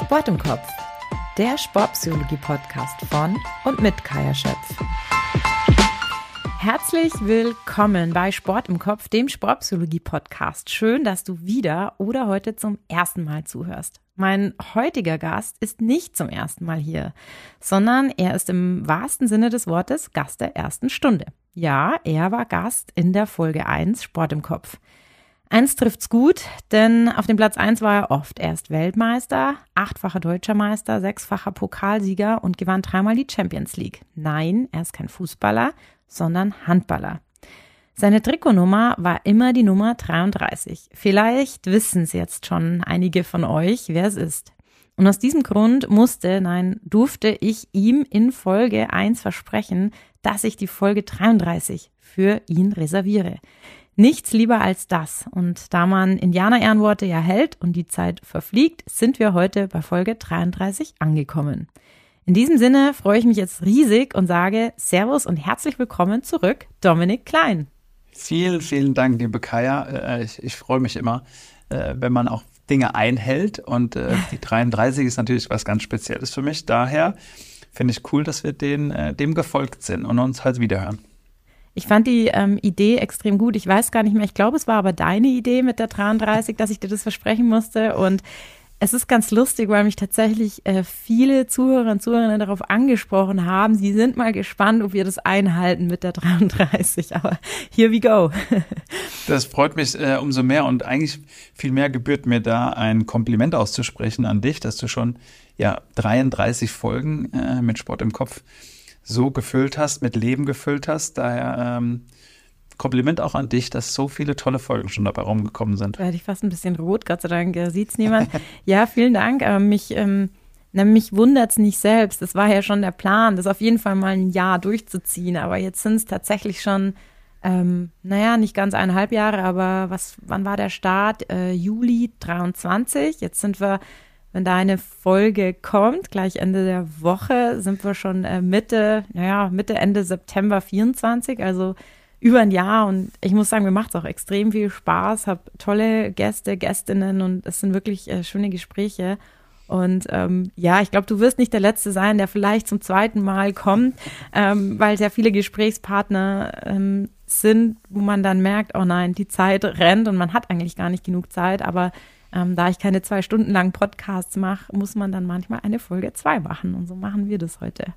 Sport im Kopf, der Sportpsychologie-Podcast von und mit Kaja Schöpf. Herzlich willkommen bei Sport im Kopf, dem Sportpsychologie-Podcast. Schön, dass du wieder oder heute zum ersten Mal zuhörst. Mein heutiger Gast ist nicht zum ersten Mal hier, sondern er ist im wahrsten Sinne des Wortes Gast der ersten Stunde. Ja, er war Gast in der Folge 1 Sport im Kopf. Eins trifft's gut, denn auf dem Platz 1 war er oft erst Weltmeister, 8-facher Deutscher Meister, 6-facher Pokalsieger und gewann 3-mal die Champions League. Nein, er ist kein Fußballer, sondern Handballer. Seine Trikotnummer war immer die Nummer 33. Vielleicht wissen es jetzt schon einige von euch, wer es ist. Und aus diesem Grund durfte ich ihm in Folge 1 versprechen, dass ich die Folge 33 für ihn reserviere. Nichts lieber als das. Und da man Indianer-Ehrenworte ja hält und die Zeit verfliegt, sind wir heute bei Folge 33 angekommen. In diesem Sinne freue ich mich jetzt riesig und sage Servus und herzlich willkommen zurück, Dominik Klein. Vielen, vielen Dank, liebe Kaja. Ich freue mich immer, wenn man auch Dinge einhält. Und die 33 ist natürlich was ganz Spezielles für mich. Daher finde ich cool, dass wir dem gefolgt sind und uns halt wiederhören. Ich fand die Idee extrem gut. Ich weiß gar nicht mehr, ich glaube, es war aber deine Idee mit der 33, dass ich dir das versprechen musste. Und es ist ganz lustig, weil mich tatsächlich viele Zuhörer und Zuhörerinnen darauf angesprochen haben. Sie sind mal gespannt, ob wir das einhalten mit der 33. Aber here we go. Das freut mich umso mehr. Und eigentlich viel mehr gebührt mir da ein Kompliment auszusprechen an dich, dass du schon 33 Folgen mit Sport im Kopf so gefüllt hast, mit Leben gefüllt hast. Daher Kompliment auch an dich, dass so viele tolle Folgen schon dabei rumgekommen sind. Da werde ich fast ein bisschen rot, Gott sei Dank sieht's niemand. Ja, vielen Dank. Mich wundert's nicht selbst. Das war ja schon der Plan, das auf jeden Fall mal ein Jahr durchzuziehen. Aber jetzt sind es tatsächlich schon, nicht ganz 1,5 Jahre, aber wann war der Start? Juli 23. Jetzt sind wir, wenn da eine Folge kommt, gleich Ende der Woche, sind wir schon Mitte, Ende September 24, also über ein Jahr. Und ich muss sagen, mir macht es auch extrem viel Spaß, habe tolle Gäste, Gästinnen und es sind wirklich schöne Gespräche. Und ich glaube, du wirst nicht der Letzte sein, der vielleicht zum zweiten Mal kommt, weil sehr viele Gesprächspartner sind, wo man dann merkt, oh nein, die Zeit rennt und man hat eigentlich gar nicht genug Zeit, aber da ich keine 2 Stunden lang Podcasts mache, muss man dann manchmal eine Folge 2 machen. Und so machen wir das heute.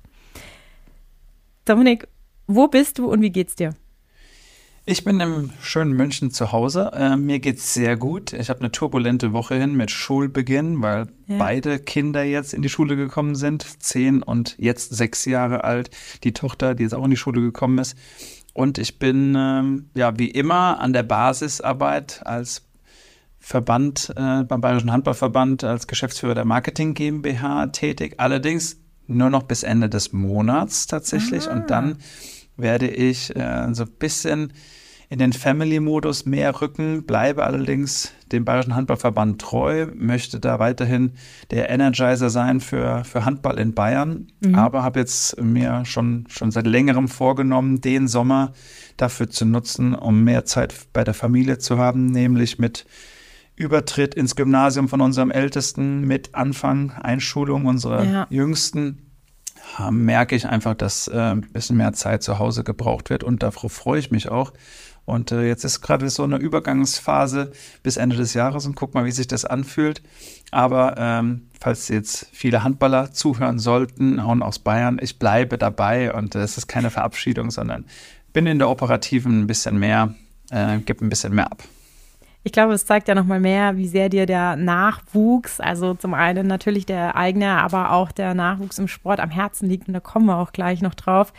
Dominik, wo bist du und wie geht's dir? Ich bin im schönen München zu Hause. Mir geht's sehr gut. Ich habe eine turbulente Woche hin mit Schulbeginn, weil beide Kinder jetzt in die Schule gekommen sind. 10 und jetzt 6 Jahre alt. Die Tochter, die jetzt auch in die Schule gekommen ist. Und ich bin, wie immer, an der Basisarbeit als Verband, beim Bayerischen Handballverband als Geschäftsführer der Marketing GmbH tätig, allerdings nur noch bis Ende des Monats tatsächlich. Und dann werde ich so ein bisschen in den Family-Modus mehr rücken, bleibe allerdings dem Bayerischen Handballverband treu, möchte da weiterhin der Energizer sein für Handball in Bayern, aber habe jetzt mir schon seit längerem vorgenommen, den Sommer dafür zu nutzen, um mehr Zeit bei der Familie zu haben, nämlich mit Übertritt ins Gymnasium von unserem Ältesten, mit Anfang Einschulung unserer Jüngsten, merke ich einfach, dass ein bisschen mehr Zeit zu Hause gebraucht wird und darauf freue ich mich auch. Und jetzt ist gerade so eine Übergangsphase bis Ende des Jahres und guck mal, wie sich das anfühlt. Aber falls jetzt viele Handballer zuhören sollten, auch aus Bayern, ich bleibe dabei und es ist keine Verabschiedung, sondern bin in der Operativen ein bisschen mehr, gebe ein bisschen mehr ab. Ich glaube, es zeigt ja nochmal mehr, wie sehr dir der Nachwuchs, also zum einen natürlich der eigene, aber auch der Nachwuchs im Sport am Herzen liegt. Und da kommen wir auch gleich noch drauf.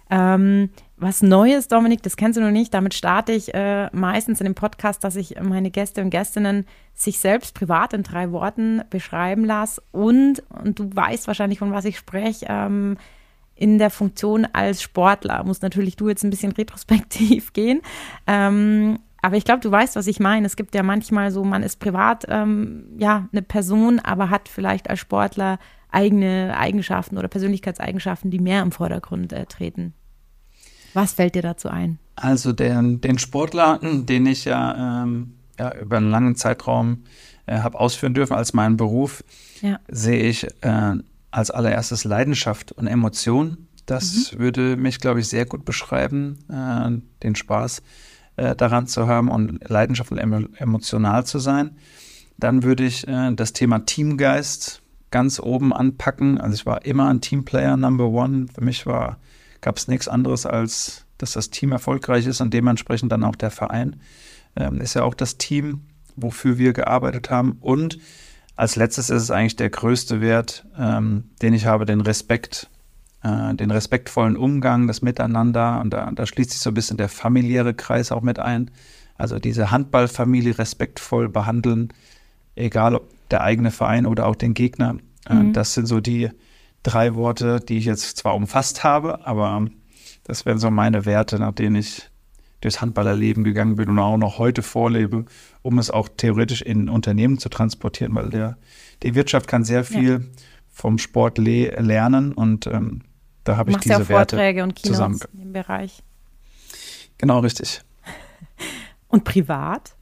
Was Neues, Dominik, das kennst du noch nicht. Damit starte ich meistens in dem Podcast, dass ich meine Gäste und Gästinnen sich selbst privat in 3 Worten beschreiben lasse. Und du weißt wahrscheinlich, von was ich spreche, in der Funktion als Sportler. Musst natürlich du jetzt ein bisschen retrospektiv gehen. Aber ich glaube, du weißt, was ich meine. Es gibt ja manchmal so, man ist privat eine Person, aber hat vielleicht als Sportler eigene Eigenschaften oder Persönlichkeitseigenschaften, die mehr im Vordergrund treten. Was fällt dir dazu ein? Also den Sportler, den ich über einen langen Zeitraum habe ausführen dürfen als meinen Beruf, sehe ich als allererstes Leidenschaft und Emotion. Das würde mich, glaube ich, sehr gut beschreiben, den Spaß daran zu haben und Leidenschaft und emotional zu sein. Dann würde ich das Thema Teamgeist ganz oben anpacken. Also ich war immer ein Teamplayer Number One. Für mich gab es nichts anderes, als dass das Team erfolgreich ist und dementsprechend dann auch der Verein. Ist ja auch das Team, wofür wir gearbeitet haben. Und als letztes ist es eigentlich der größte Wert, den ich habe, den Respekt, den respektvollen Umgang, das Miteinander. Und da schließt sich so ein bisschen der familiäre Kreis auch mit ein. Also diese Handballfamilie respektvoll behandeln, egal ob der eigene Verein oder auch den Gegner. Das sind so die 3 Worte, die ich jetzt zwar umfasst habe, aber das wären so meine Werte, nach denen ich durchs Handballerleben gegangen bin und auch noch heute vorlebe, um es auch theoretisch in Unternehmen zu transportieren, weil die Wirtschaft kann sehr viel vom Sport lernen und da habe ich diese ja auch Werte Vorträge und Keynotes zusammen. in dem Bereich. Genau, richtig. Und privat?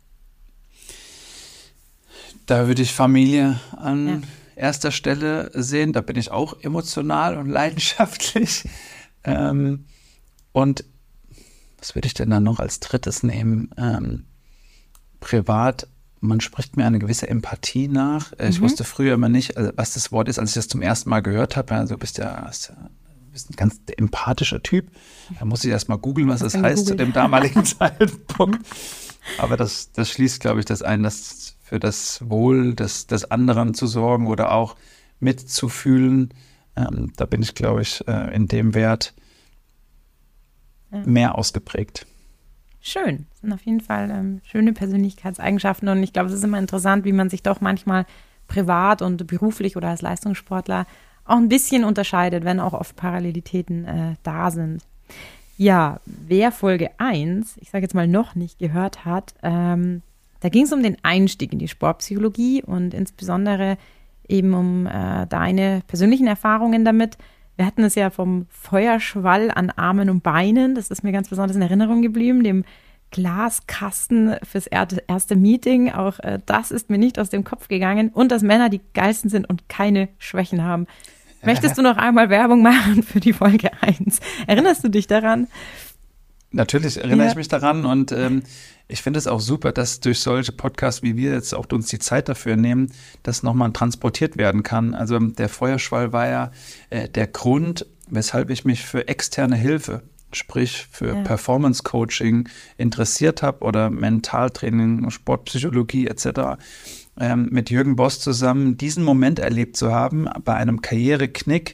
Da würde ich Familie an erster Stelle sehen. Da bin ich auch emotional und leidenschaftlich. Und was würde ich denn dann noch als drittes nehmen? Privat, man spricht mir eine gewisse Empathie nach. Ich wusste früher immer nicht, was das Wort ist, als ich das zum ersten Mal gehört habe. Also du bist ein ganz empathischer Typ. Da muss ich erst mal googeln, was das heißt zu dem damaligen Zeitpunkt. Aber das schließt, glaube ich, das ein, dass für das Wohl des anderen zu sorgen oder auch mitzufühlen. Da bin ich, glaube ich, in dem Wert mehr ausgeprägt. Schön. Das sind auf jeden Fall schöne Persönlichkeitseigenschaften. Und ich glaube, es ist immer interessant, wie man sich doch manchmal privat und beruflich oder als Leistungssportler auch ein bisschen unterscheidet, wenn auch oft Parallelitäten da sind. Ja, wer Folge 1, ich sage jetzt mal noch nicht gehört hat, da ging es um den Einstieg in die Sportpsychologie und insbesondere eben um deine persönlichen Erfahrungen damit. Wir hatten es ja vom Feuerschwall an Armen und Beinen, das ist mir ganz besonders in Erinnerung geblieben, dem Glaskasten fürs erste Meeting, auch das ist mir nicht aus dem Kopf gegangen und dass Männer die geilsten sind und keine Schwächen haben. Möchtest du noch einmal Werbung machen für die Folge 1? Erinnerst du dich daran? Natürlich erinnere ich mich daran und ich finde es auch super, dass durch solche Podcasts, wie wir jetzt auch uns die Zeit dafür nehmen, das nochmal transportiert werden kann. Also der Feuerschwall war ja der Grund, weshalb ich mich für externe Hilfe, sprich für Performance-Coaching interessiert habe oder Mentaltraining, Sportpsychologie etc., mit Jürgen Boss zusammen diesen Moment erlebt zu haben, bei einem Karriereknick,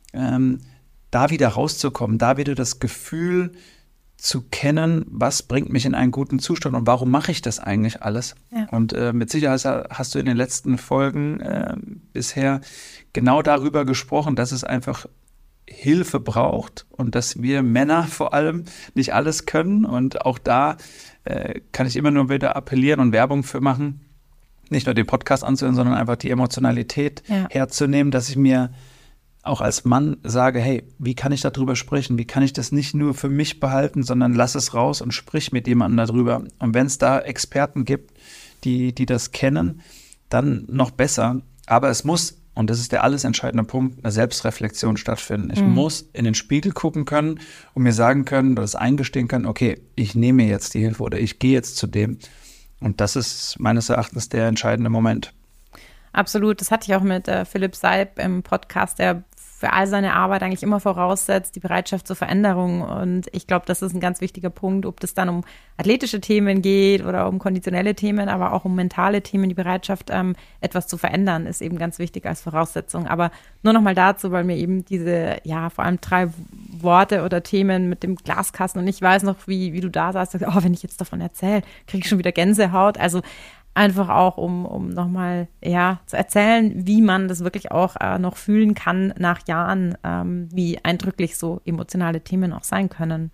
da wieder rauszukommen, da wieder das Gefühl zu kennen, was bringt mich in einen guten Zustand und warum mache ich das eigentlich alles? Ja. Und mit Sicherheit hast du in den letzten Folgen bisher genau darüber gesprochen, dass es einfach Hilfe braucht und dass wir Männer vor allem nicht alles können. Und auch da kann ich immer nur wieder appellieren und Werbung für machen, nicht nur den Podcast anzuhören, sondern einfach die Emotionalität herzunehmen, dass ich mir auch als Mann sage, hey, wie kann ich darüber sprechen? Wie kann ich das nicht nur für mich behalten, sondern lass es raus und sprich mit jemandem darüber. Und wenn es da Experten gibt, die das kennen, dann noch besser. Aber es muss, und das ist der alles entscheidende Punkt, eine Selbstreflexion stattfinden. Ich muss in den Spiegel gucken können und mir sagen können, oder das eingestehen können, okay, ich nehme jetzt die Hilfe oder ich gehe jetzt zu dem. Und das ist meines Erachtens der entscheidende Moment. Absolut, das hatte ich auch mit Philipp Seib im Podcast, der für all seine Arbeit eigentlich immer voraussetzt, die Bereitschaft zur Veränderung. Und ich glaube, das ist ein ganz wichtiger Punkt, ob das dann um athletische Themen geht oder um konditionelle Themen, aber auch um mentale Themen. Die Bereitschaft, etwas zu verändern, ist eben ganz wichtig als Voraussetzung. Aber nur noch mal dazu, weil mir eben diese, vor allem 3 Worte oder Themen mit dem Glaskasten und ich weiß noch, wie du da saßt, wenn ich jetzt davon erzähle, kriege ich schon wieder Gänsehaut. Also einfach auch, um nochmal zu erzählen, wie man das wirklich auch noch fühlen kann nach Jahren, wie eindrücklich so emotionale Themen auch sein können.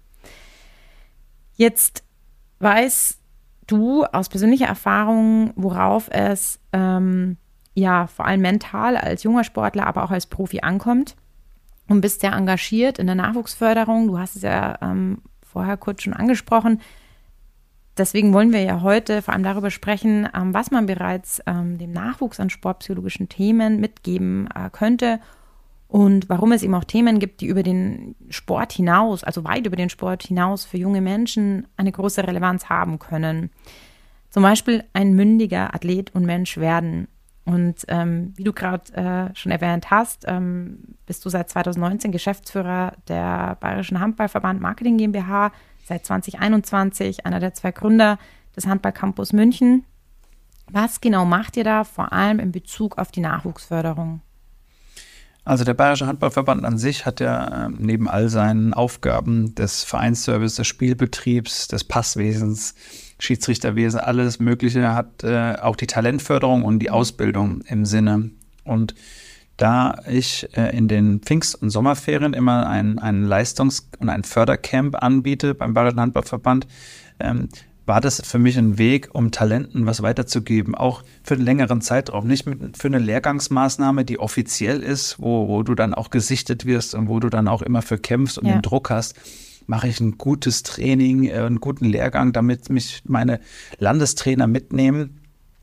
Jetzt weißt du aus persönlicher Erfahrung, worauf es vor allem mental als junger Sportler, aber auch als Profi ankommt und bist sehr engagiert in der Nachwuchsförderung. Du hast es ja vorher kurz schon angesprochen. deswegen wollen wir ja heute vor allem darüber sprechen, was man bereits dem Nachwuchs an sportpsychologischen Themen mitgeben könnte und warum es eben auch Themen gibt, die über den Sport hinaus, also weit über den Sport hinaus für junge Menschen eine große Relevanz haben können. Zum Beispiel ein mündiger Athlet und Mensch werden. Und wie du gerade schon erwähnt hast, bist du seit 2019 Geschäftsführer der Bayerischen Handballverband Marketing GmbH, seit 2021 einer der 2 Gründer des Handballcampus München. Was genau macht ihr da, vor allem in Bezug auf die Nachwuchsförderung? Also der Bayerische Handballverband an sich hat ja neben all seinen Aufgaben des Vereinsservice, des Spielbetriebs, des Passwesens, Schiedsrichterwesen, alles Mögliche, hat auch die Talentförderung und die Ausbildung im Sinne. Und da ich in den Pfingst- und Sommerferien immer ein Leistungs- und ein Fördercamp anbiete beim Bayerischen Handballverband, war das für mich ein Weg, um Talenten was weiterzugeben, auch für einen längeren Zeitraum. Nicht für eine Lehrgangsmaßnahme, die offiziell ist, wo du dann auch gesichtet wirst und wo du dann auch immer für kämpfst und den Druck hast. Mache ich ein gutes Training, einen guten Lehrgang, damit mich meine Landestrainer mitnehmen.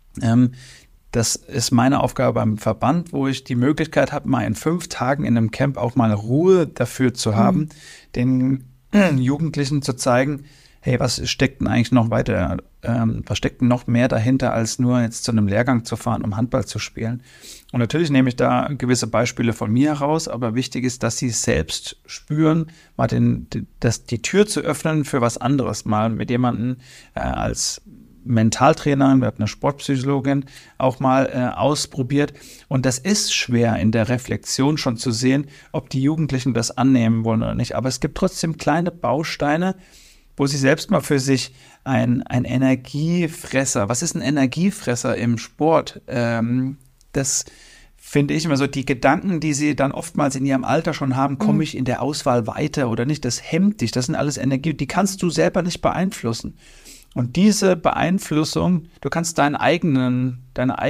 Das ist meine Aufgabe beim Verband, wo ich die Möglichkeit habe, mal in 5 Tagen in einem Camp auch mal Ruhe dafür zu haben, den Jugendlichen zu zeigen, hey, was steckt denn eigentlich noch weiter, was steckt denn noch mehr dahinter, als nur jetzt zu einem Lehrgang zu fahren, um Handball zu spielen. Und natürlich nehme ich da gewisse Beispiele von mir heraus, aber wichtig ist, dass sie es selbst spüren, mal die Tür zu öffnen für was anderes, mal mit jemandem als Mentaltrainer, wir hatten eine Sportpsychologin, auch mal ausprobiert. Und das ist schwer in der Reflexion schon zu sehen, ob die Jugendlichen das annehmen wollen oder nicht. Aber es gibt trotzdem kleine Bausteine, wo sie selbst mal für sich ein Energiefresser, was ist ein Energiefresser im Sport? Das finde ich immer so, die Gedanken, die sie dann oftmals in ihrem Alter schon haben, komme ich in der Auswahl weiter oder nicht, das hemmt dich, das sind alles Energie, die kannst du selber nicht beeinflussen. Und diese Beeinflussung, du kannst deine eigenen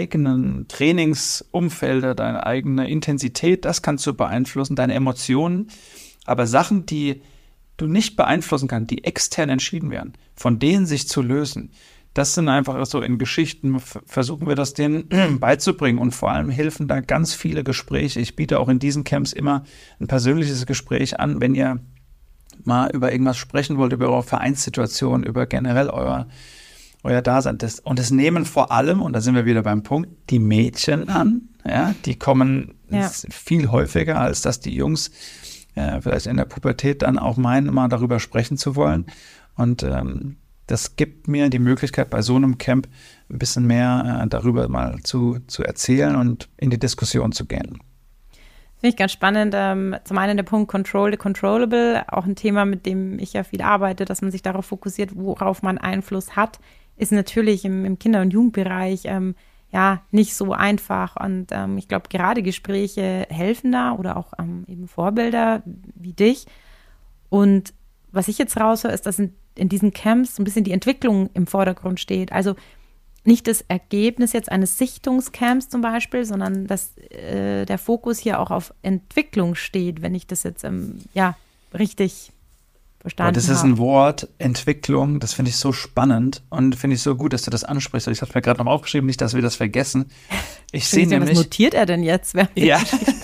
Trainingsumfelder, deine eigene Intensität, das kannst du beeinflussen, deine Emotionen, aber Sachen, die du nicht beeinflussen kannst, die extern entschieden werden, von denen sich zu lösen, das sind einfach so in Geschichten, versuchen wir das denen beizubringen und vor allem helfen da ganz viele Gespräche. Ich biete auch in diesen Camps immer ein persönliches Gespräch an, wenn ihr mal über irgendwas sprechen wollt, über eure Vereinssituation, über generell euer Dasein. Und das nehmen vor allem, und da sind wir wieder beim Punkt, die Mädchen an, ja, die kommen viel häufiger, als dass die Jungs vielleicht in der Pubertät dann auch meinen, mal darüber sprechen zu wollen. Und das gibt mir die Möglichkeit, bei so einem Camp ein bisschen mehr darüber mal zu erzählen und in die Diskussion zu gehen. Finde ich ganz spannend. Zum einen der Punkt Control the Controllable, auch ein Thema, mit dem ich ja viel arbeite, dass man sich darauf fokussiert, worauf man Einfluss hat, ist natürlich im Kinder- und Jugendbereich nicht so einfach. Und ich glaube, gerade Gespräche helfen da oder auch eben Vorbilder wie dich. Und was ich jetzt raushöre, ist, dass in diesen Camps so ein bisschen die Entwicklung im Vordergrund steht. Also nicht das Ergebnis jetzt eines Sichtungscamps zum Beispiel, sondern dass der Fokus hier auch auf Entwicklung steht, wenn ich das jetzt richtig verstanden habe. Das ist ein Wort, Entwicklung, das finde ich so spannend und finde ich so gut, dass du das ansprichst. Ich habe mir gerade noch aufgeschrieben, nicht, dass wir das vergessen. Ich sehe nämlich. Was notiert er denn jetzt? Ja,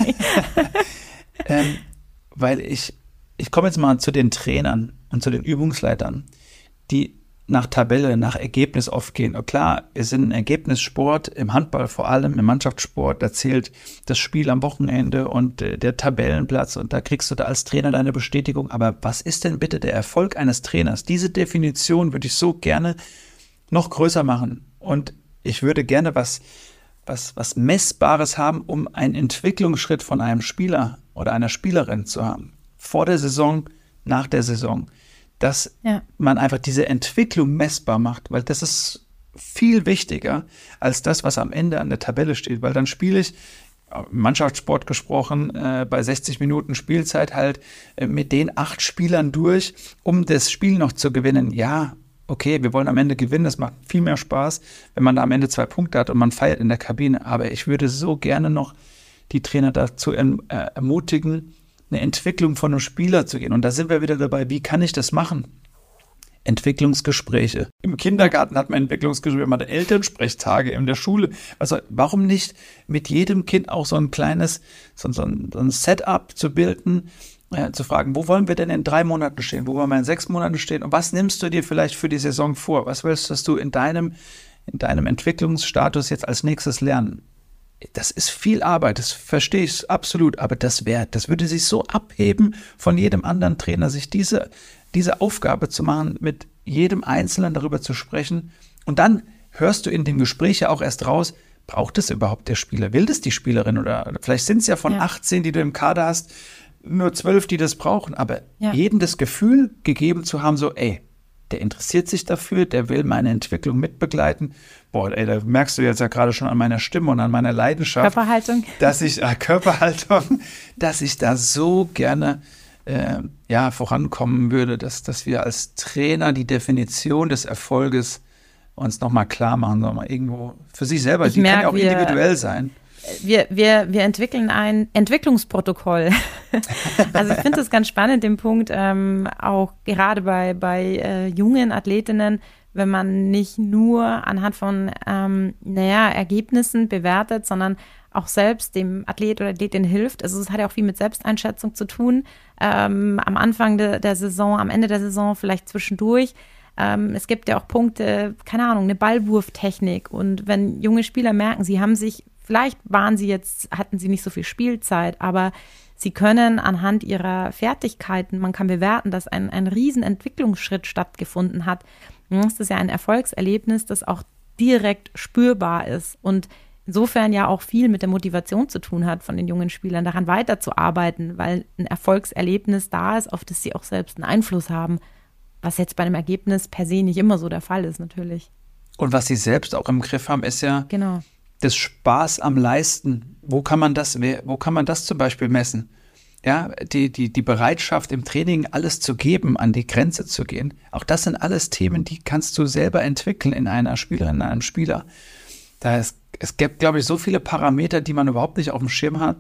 weil ich komme jetzt mal zu den Trainern und zu den Übungsleitern, die nach Tabelle, nach Ergebnis oft gehen. Und klar, wir sind ein Ergebnissport, im Handball vor allem, im Mannschaftssport, da zählt das Spiel am Wochenende und der Tabellenplatz und da kriegst du da als Trainer deine Bestätigung. Aber was ist denn bitte der Erfolg eines Trainers? Diese Definition würde ich so gerne noch größer machen. Und ich würde gerne was Messbares haben, um einen Entwicklungsschritt von einem Spieler oder einer Spielerin zu haben. Vor der Saison, nach der Saison. Dass man einfach diese Entwicklung messbar macht, weil das ist viel wichtiger als das, was am Ende an der Tabelle steht, weil dann spiele ich, im Mannschaftssport gesprochen, bei 60 Minuten Spielzeit halt mit den 8 Spielern durch, um das Spiel noch zu gewinnen. Ja, okay, wir wollen am Ende gewinnen, das macht viel mehr Spaß, wenn man da am Ende 2 Punkte hat und man feiert in der Kabine, aber ich würde so gerne noch die Trainer dazu ermutigen, eine Entwicklung von einem Spieler zu gehen. Und da sind wir wieder dabei, wie kann ich das machen? Entwicklungsgespräche. Im Kindergarten hat man Entwicklungsgespräche, man hat Elternsprechtage in der Schule. Also warum nicht mit jedem Kind auch so ein kleines, so ein Setup zu bilden, zu fragen, wo wollen wir denn in 3 Monaten stehen, wo wollen wir in 6 Monaten stehen und was nimmst du dir vielleicht für die Saison vor? Was willst du in deinem Entwicklungsstatus jetzt als nächstes lernen? Das ist viel Arbeit, das verstehe ich absolut, aber das würde sich so abheben von jedem anderen Trainer, sich diese Aufgabe zu machen, mit jedem Einzelnen darüber zu sprechen. Und dann hörst du in dem Gespräch ja auch erst raus, braucht es überhaupt der Spieler? Will das die Spielerin? Oder vielleicht sind es ja von 18, die du im Kader hast, nur 12, die das brauchen. Aber jedem das Gefühl gegeben zu haben, so, ey, der interessiert sich dafür, der will meine Entwicklung mitbegleiten. Boah, ey, da merkst du jetzt ja gerade schon an meiner Stimme und an meiner Leidenschaft. Körperhaltung. Körperhaltung, dass ich da so gerne vorankommen würde, dass wir als Trainer die Definition des Erfolges uns nochmal klar machen, nochmal irgendwo für sich selber. Die kann ja auch individuell sein. Wir entwickeln ein Entwicklungsprotokoll. Also ich finde es ganz spannend, den Punkt, auch gerade bei jungen Athletinnen, wenn man nicht nur anhand von Ergebnissen bewertet, sondern auch selbst dem Athlet oder Athletin hilft. Also es hat ja auch viel mit Selbsteinschätzung zu tun. Am Anfang der Saison, am Ende der Saison, vielleicht zwischendurch. Es gibt ja auch Punkte, keine Ahnung, eine Ballwurftechnik. Und wenn junge Spieler merken, vielleicht hatten sie nicht so viel Spielzeit, aber sie können anhand ihrer Fertigkeiten, man kann bewerten, dass ein riesen Entwicklungsschritt stattgefunden hat. Das ist ja ein Erfolgserlebnis, das auch direkt spürbar ist und insofern ja auch viel mit der Motivation zu tun hat von den jungen Spielern, daran weiterzuarbeiten, weil ein Erfolgserlebnis da ist, auf das sie auch selbst einen Einfluss haben, was jetzt bei einem Ergebnis per se nicht immer so der Fall ist, natürlich. Und was sie selbst auch im Griff haben, ist ja das Spaß am Leisten. Wo kann man das zum Beispiel messen? Ja, die Bereitschaft im Training alles zu geben, an die Grenze zu gehen. Auch das sind alles Themen, die kannst du selber entwickeln in einer Spielerin, in einem Spieler. Es gibt, glaube ich, so viele Parameter, die man überhaupt nicht auf dem Schirm hat,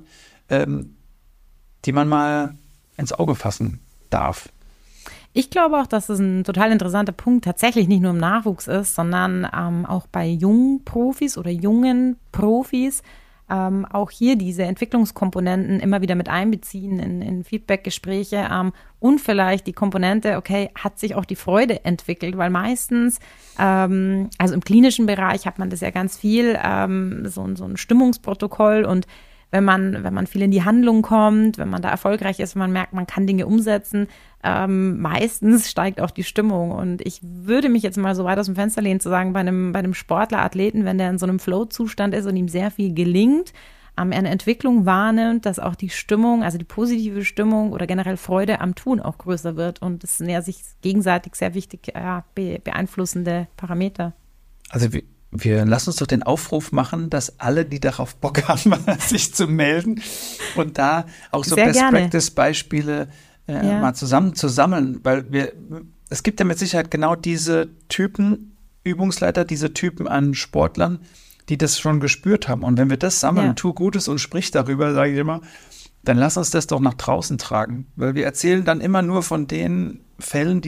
die man mal ins Auge fassen darf. Ich glaube auch, dass es ein total interessanter Punkt tatsächlich nicht nur im Nachwuchs ist, sondern auch bei jungen Profis oder jungen Profis auch hier diese Entwicklungskomponenten immer wieder mit einbeziehen in Feedbackgespräche und vielleicht die Komponente, okay, hat sich auch die Freude entwickelt, weil meistens, also im klinischen Bereich hat man das ja ganz viel, so ein Stimmungsprotokoll und wenn man viel in die Handlung kommt, wenn man da erfolgreich ist, wenn man merkt, man kann Dinge umsetzen, meistens steigt auch die Stimmung. Und ich würde mich jetzt mal so weit aus dem Fenster lehnen, zu sagen, bei einem Sportler, Athleten, wenn der in so einem Flow-Zustand ist und ihm sehr viel gelingt, er eine Entwicklung wahrnimmt, dass auch die Stimmung, also die positive Stimmung oder generell Freude am Tun auch größer wird. Und das sind ja sich gegenseitig sehr wichtig beeinflussende Parameter. Also wir lassen uns doch den Aufruf machen, dass alle, die darauf Bock haben, sich zu melden und da auch so Best-Practice-Beispiele mal zusammen zu sammeln, weil es gibt ja mit Sicherheit genau diese Typen Übungsleiter, diese Typen an Sportlern, die das schon gespürt haben. Und wenn wir das sammeln, tu Gutes und sprich darüber, sage ich immer, dann lass uns das doch nach draußen tragen, weil wir erzählen dann immer nur von den Fällen,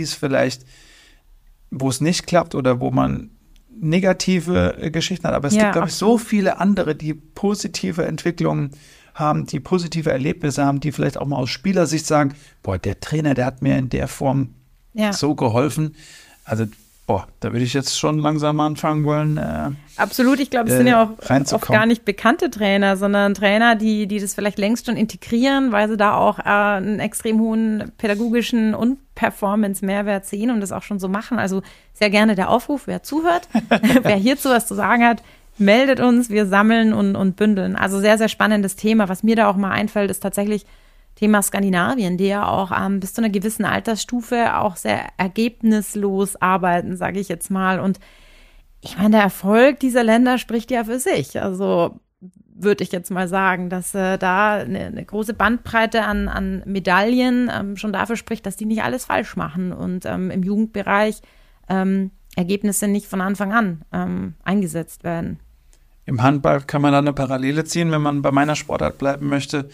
wo es nicht klappt oder wo man negative Geschichten hat, aber es gibt, glaube ich, so viele andere, die positive Entwicklungen haben, die positive Erlebnisse haben, die vielleicht auch mal aus Spielersicht sagen, boah, der Trainer, der hat mir in der Form so geholfen. Also, da würde ich jetzt schon langsam anfangen wollen. Absolut, ich glaube, es sind ja auch oft gar nicht bekannte Trainer, sondern Trainer, die das vielleicht längst schon integrieren, weil sie da auch einen extrem hohen pädagogischen und Performance-Mehrwert sehen und das auch schon so machen. Also sehr gerne der Aufruf, wer zuhört, wer hierzu was zu sagen hat, meldet uns, wir sammeln und bündeln. Also sehr, sehr spannendes Thema. Was mir da auch mal einfällt, ist tatsächlich Thema Skandinavien, die ja auch bis zu einer gewissen Altersstufe auch sehr ergebnislos arbeiten, sage ich jetzt mal. Und ich meine, der Erfolg dieser Länder spricht ja für sich. Also würde ich jetzt mal sagen, dass da eine große Bandbreite an Medaillen schon dafür spricht, dass die nicht alles falsch machen und im Jugendbereich Ergebnisse nicht von Anfang an eingesetzt werden. Im Handball kann man da eine Parallele ziehen, wenn man bei meiner Sportart bleiben möchte.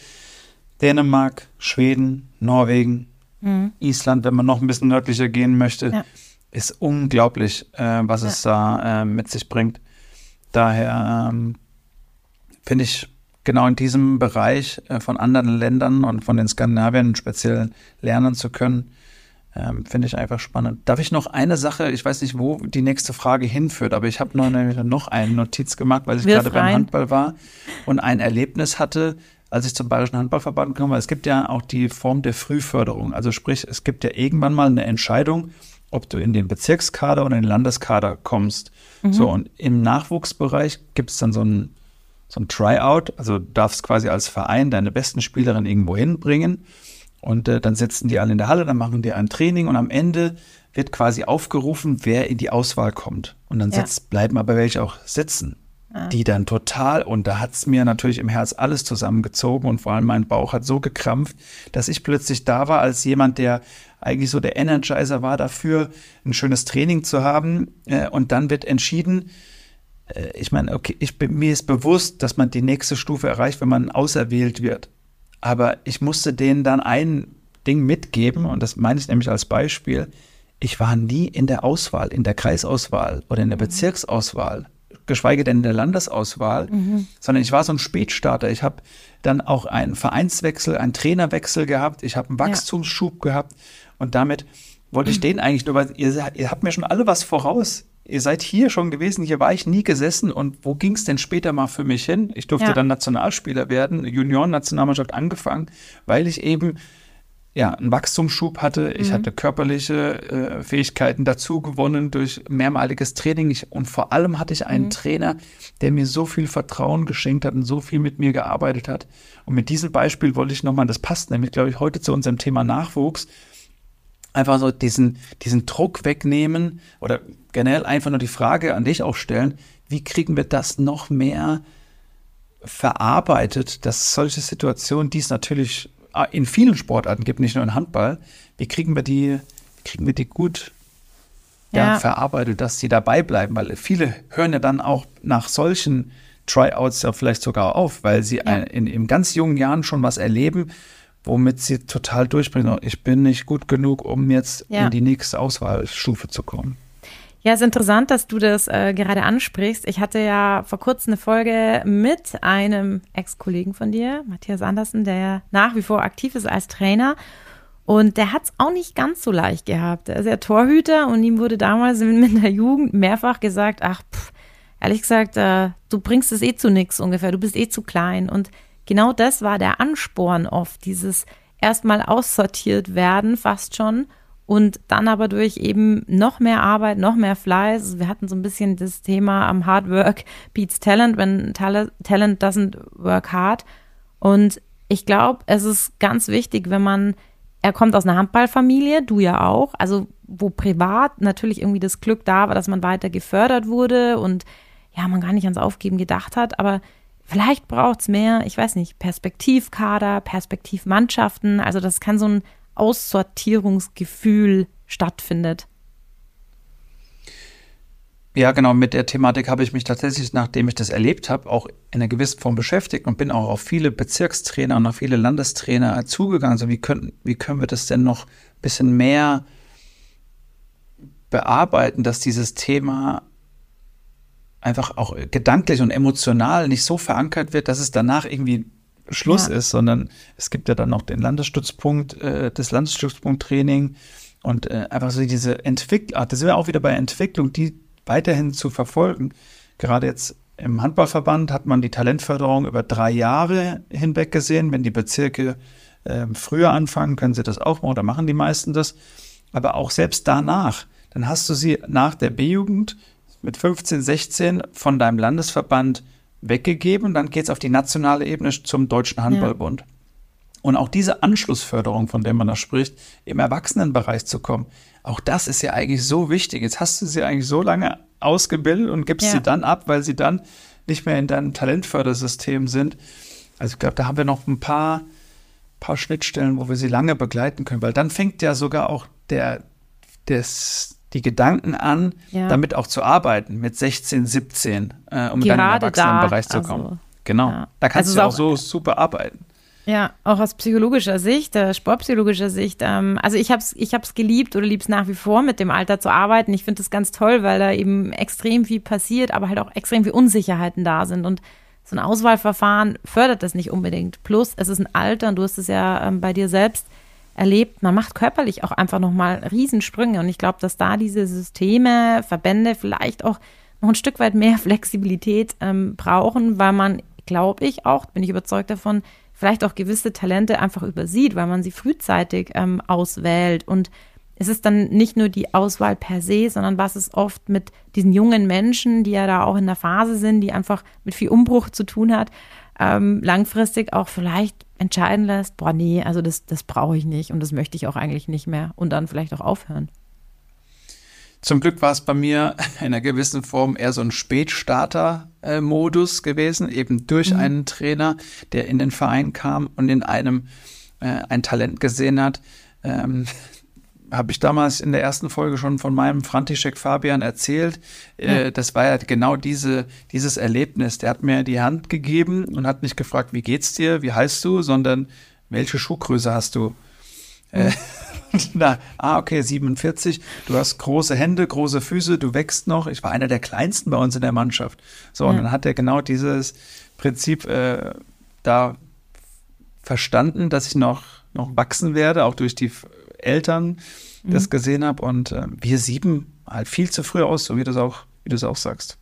Dänemark, Schweden, Norwegen, Island, wenn man noch ein bisschen nördlicher gehen möchte. ist unglaublich, was es da mit sich bringt. Daher finde ich genau in diesem Bereich von anderen Ländern und von den Skandinaviern speziell lernen zu können, finde ich einfach spannend. Darf ich noch eine Sache, ich weiß nicht, wo die nächste Frage hinführt, aber ich habe noch eine Notiz gemacht, weil ich gerade beim Handball war und ein Erlebnis hatte, als ich zum Bayerischen Handballverband kam. Es gibt ja auch die Form der Frühförderung. Also sprich, es gibt ja irgendwann mal eine Entscheidung, ob du in den Bezirkskader oder in den Landeskader kommst. So, und im Nachwuchsbereich gibt es dann so ein Tryout, also du darfst quasi als Verein deine besten Spielerinnen irgendwo hinbringen. Und dann sitzen die alle in der Halle, dann machen die ein Training und am Ende wird quasi aufgerufen, wer in die Auswahl kommt. Und dann bleiben aber welche auch sitzen, die dann total, und da hat es mir natürlich im Herz alles zusammengezogen und vor allem mein Bauch hat so gekrampft, dass ich plötzlich da war als jemand, der eigentlich so der Energizer war dafür, ein schönes Training zu haben. Und dann wird entschieden, ich meine, okay, mir ist bewusst, dass man die nächste Stufe erreicht, wenn man auserwählt wird. Aber ich musste denen dann ein Ding mitgeben, und das meine ich nämlich als Beispiel. Ich war nie in der Auswahl, in der Kreisauswahl oder in der Bezirksauswahl, geschweige denn in der Landesauswahl, sondern ich war so ein Spätstarter. Ich habe dann auch einen Vereinswechsel, einen Trainerwechsel gehabt, ich habe einen Wachstumsschub gehabt und damit wollte ich denen eigentlich nur, weil ihr habt mir schon alle was voraus. Ihr seid hier schon gewesen, hier war ich nie gesessen und wo ging es denn später mal für mich hin? Ich durfte dann Nationalspieler werden, Junioren-Nationalmannschaft angefangen, weil ich eben einen Wachstumsschub hatte. Ich hatte körperliche Fähigkeiten dazu gewonnen durch mehrmaliges Training. Und vor allem hatte ich einen Trainer, der mir so viel Vertrauen geschenkt hat und so viel mit mir gearbeitet hat. Und mit diesem Beispiel wollte ich nochmal, das passt nämlich, glaube ich, heute zu unserem Thema Nachwuchs, einfach so diesen Druck wegnehmen oder generell einfach nur die Frage an dich auch stellen, wie kriegen wir das noch mehr verarbeitet, dass solche Situationen, die es natürlich in vielen Sportarten gibt, nicht nur in Handball, wie kriegen wir die gut verarbeitet, dass sie dabei bleiben, weil viele hören ja dann auch nach solchen Tryouts ja vielleicht sogar auf, weil sie in ganz jungen Jahren schon was erleben, womit sie total durchbringen. Ich bin nicht gut genug, um jetzt in die nächste Auswahlstufe zu kommen. Ja, es ist interessant, dass du das gerade ansprichst. Ich hatte ja vor kurzem eine Folge mit einem Ex-Kollegen von dir, Matthias Andersen, der ja nach wie vor aktiv ist als Trainer. Und der hat es auch nicht ganz so leicht gehabt. Er ist ja Torhüter und ihm wurde damals in der Jugend mehrfach gesagt, ehrlich gesagt, du bringst es zu nichts ungefähr, du bist zu klein. Und genau das war der Ansporn oft, dieses erstmal aussortiert werden fast schon und dann aber durch eben noch mehr Arbeit, noch mehr Fleiß. Also wir hatten so ein bisschen das Thema am Hard Work beats Talent, when Talent doesn't work hard. Und ich glaube, es ist ganz wichtig, er kommt aus einer Handballfamilie, du ja auch, also wo privat natürlich irgendwie das Glück da war, dass man weiter gefördert wurde und man gar nicht ans Aufgeben gedacht hat, aber vielleicht braucht es mehr, ich weiß nicht, Perspektivkader, Perspektivmannschaften, also das kann so ein Aussortierungsgefühl stattfindet. Ja, genau, mit der Thematik habe ich mich tatsächlich, nachdem ich das erlebt habe, auch in einer gewissen Form beschäftigt und bin auch auf viele Bezirkstrainer und auf viele Landestrainer zugegangen. Also wie können wir das denn noch ein bisschen mehr bearbeiten, dass dieses Thema einfach auch gedanklich und emotional nicht so verankert wird, dass es danach irgendwie Schluss ist, sondern es gibt ja dann noch den Landesstützpunkt, das Landesstützpunkttraining und einfach so diese Entwicklung, da sind wir auch wieder bei Entwicklung, die weiterhin zu verfolgen. Gerade jetzt im Handballverband hat man die Talentförderung über 3 Jahre hinweg gesehen. Wenn die Bezirke früher anfangen, können sie das auch machen, oder machen die meisten das. Aber auch selbst danach, dann hast du sie nach der B-Jugend mit 15, 16 von deinem Landesverband weggegeben, dann geht es auf die nationale Ebene zum Deutschen Handballbund. Ja. Und auch diese Anschlussförderung, von der man da spricht, im Erwachsenenbereich zu kommen, auch das ist ja eigentlich so wichtig. Jetzt hast du sie eigentlich so lange ausgebildet und gibst sie dann ab, weil sie dann nicht mehr in deinem Talentfördersystem sind. Also ich glaube, da haben wir noch ein paar Schnittstellen, wo wir sie lange begleiten können, weil dann fängt ja sogar auch die Gedanken an, damit auch zu arbeiten, mit 16, 17, um dann in den Erwachsenenbereich zu kommen. Genau, da kannst du auch so super arbeiten. Ja, auch aus psychologischer Sicht, sportpsychologischer Sicht. Also ich hab's geliebt oder lieb's nach wie vor, mit dem Alter zu arbeiten. Ich finde das ganz toll, weil da eben extrem viel passiert, aber halt auch extrem viel Unsicherheiten da sind. Und so ein Auswahlverfahren fördert das nicht unbedingt. Plus, es ist ein Alter, und du hast es ja bei dir selbst erlebt, man macht körperlich auch einfach nochmal Riesensprünge. Und ich glaube, dass da diese Systeme, Verbände vielleicht auch noch ein Stück weit mehr Flexibilität brauchen, weil man, glaube ich auch, bin ich überzeugt davon, vielleicht auch gewisse Talente einfach übersieht, weil man sie frühzeitig auswählt. Und es ist dann nicht nur die Auswahl per se, sondern was es oft mit diesen jungen Menschen, die ja da auch in der Phase sind, die einfach mit viel Umbruch zu tun hat, langfristig auch vielleicht entscheiden lässt, boah, nee, also das brauche ich nicht und das möchte ich auch eigentlich nicht mehr und dann vielleicht auch aufhören. Zum Glück war es bei mir in einer gewissen Form eher so ein Spätstarter-Modus gewesen, eben durch einen Trainer, der in den Verein kam und in einem ein Talent gesehen hat. Habe ich damals in der ersten Folge schon von meinem František Fabian erzählt. Das war ja genau dieses Erlebnis. Der hat mir die Hand gegeben und hat nicht gefragt, wie geht's dir, wie heißt du, sondern welche Schuhgröße hast du? Okay, 47, du hast große Hände, große Füße, du wächst noch. Ich war einer der kleinsten bei uns in der Mannschaft. So, und dann hat er genau dieses Prinzip da verstanden, dass ich noch wachsen werde, auch durch die Eltern das gesehen habe. Und wir 7 halt viel zu früh aus, so wie du es auch sagst.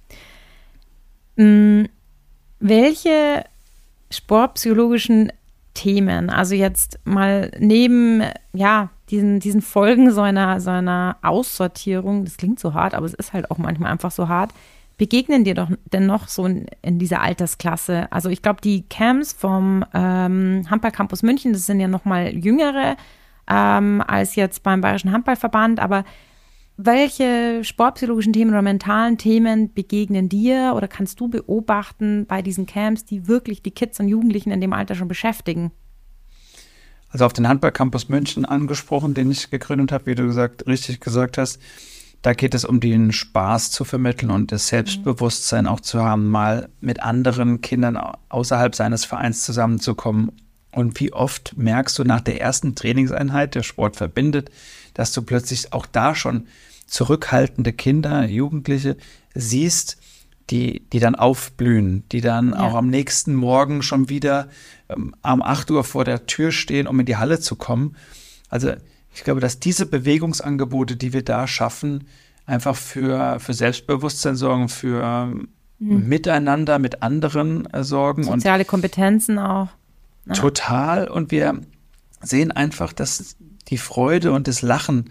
Welche sportpsychologischen Themen, also jetzt mal neben diesen Folgen so einer Aussortierung, das klingt so hart, aber es ist halt auch manchmal einfach so hart, begegnen dir doch denn noch so in dieser Altersklasse? Also ich glaube, die Camps vom Handball-Campus München, das sind ja noch mal jüngere als jetzt beim Bayerischen Handballverband, aber welche sportpsychologischen Themen oder mentalen Themen begegnen dir oder kannst du beobachten bei diesen Camps, die wirklich die Kids und Jugendlichen in dem Alter schon beschäftigen? Also auf den Handball-Campus München angesprochen, den ich gegründet habe, wie du richtig gesagt hast, da geht es um den Spaß zu vermitteln und das Selbstbewusstsein auch zu haben, mal mit anderen Kindern außerhalb seines Vereins zusammenzukommen. Und wie oft merkst du nach der ersten Trainingseinheit, der Sport verbindet, dass du plötzlich auch da schon zurückhaltende Kinder, Jugendliche siehst, die dann aufblühen, die dann auch am nächsten Morgen schon wieder um 8 Uhr vor der Tür stehen, um in die Halle zu kommen. Also ich glaube, dass diese Bewegungsangebote, die wir da schaffen, einfach für Selbstbewusstsein sorgen, für Miteinander mit anderen sorgen. Soziale Kompetenzen auch. Ja. Total. Und wir sehen einfach, dass die Freude und das Lachen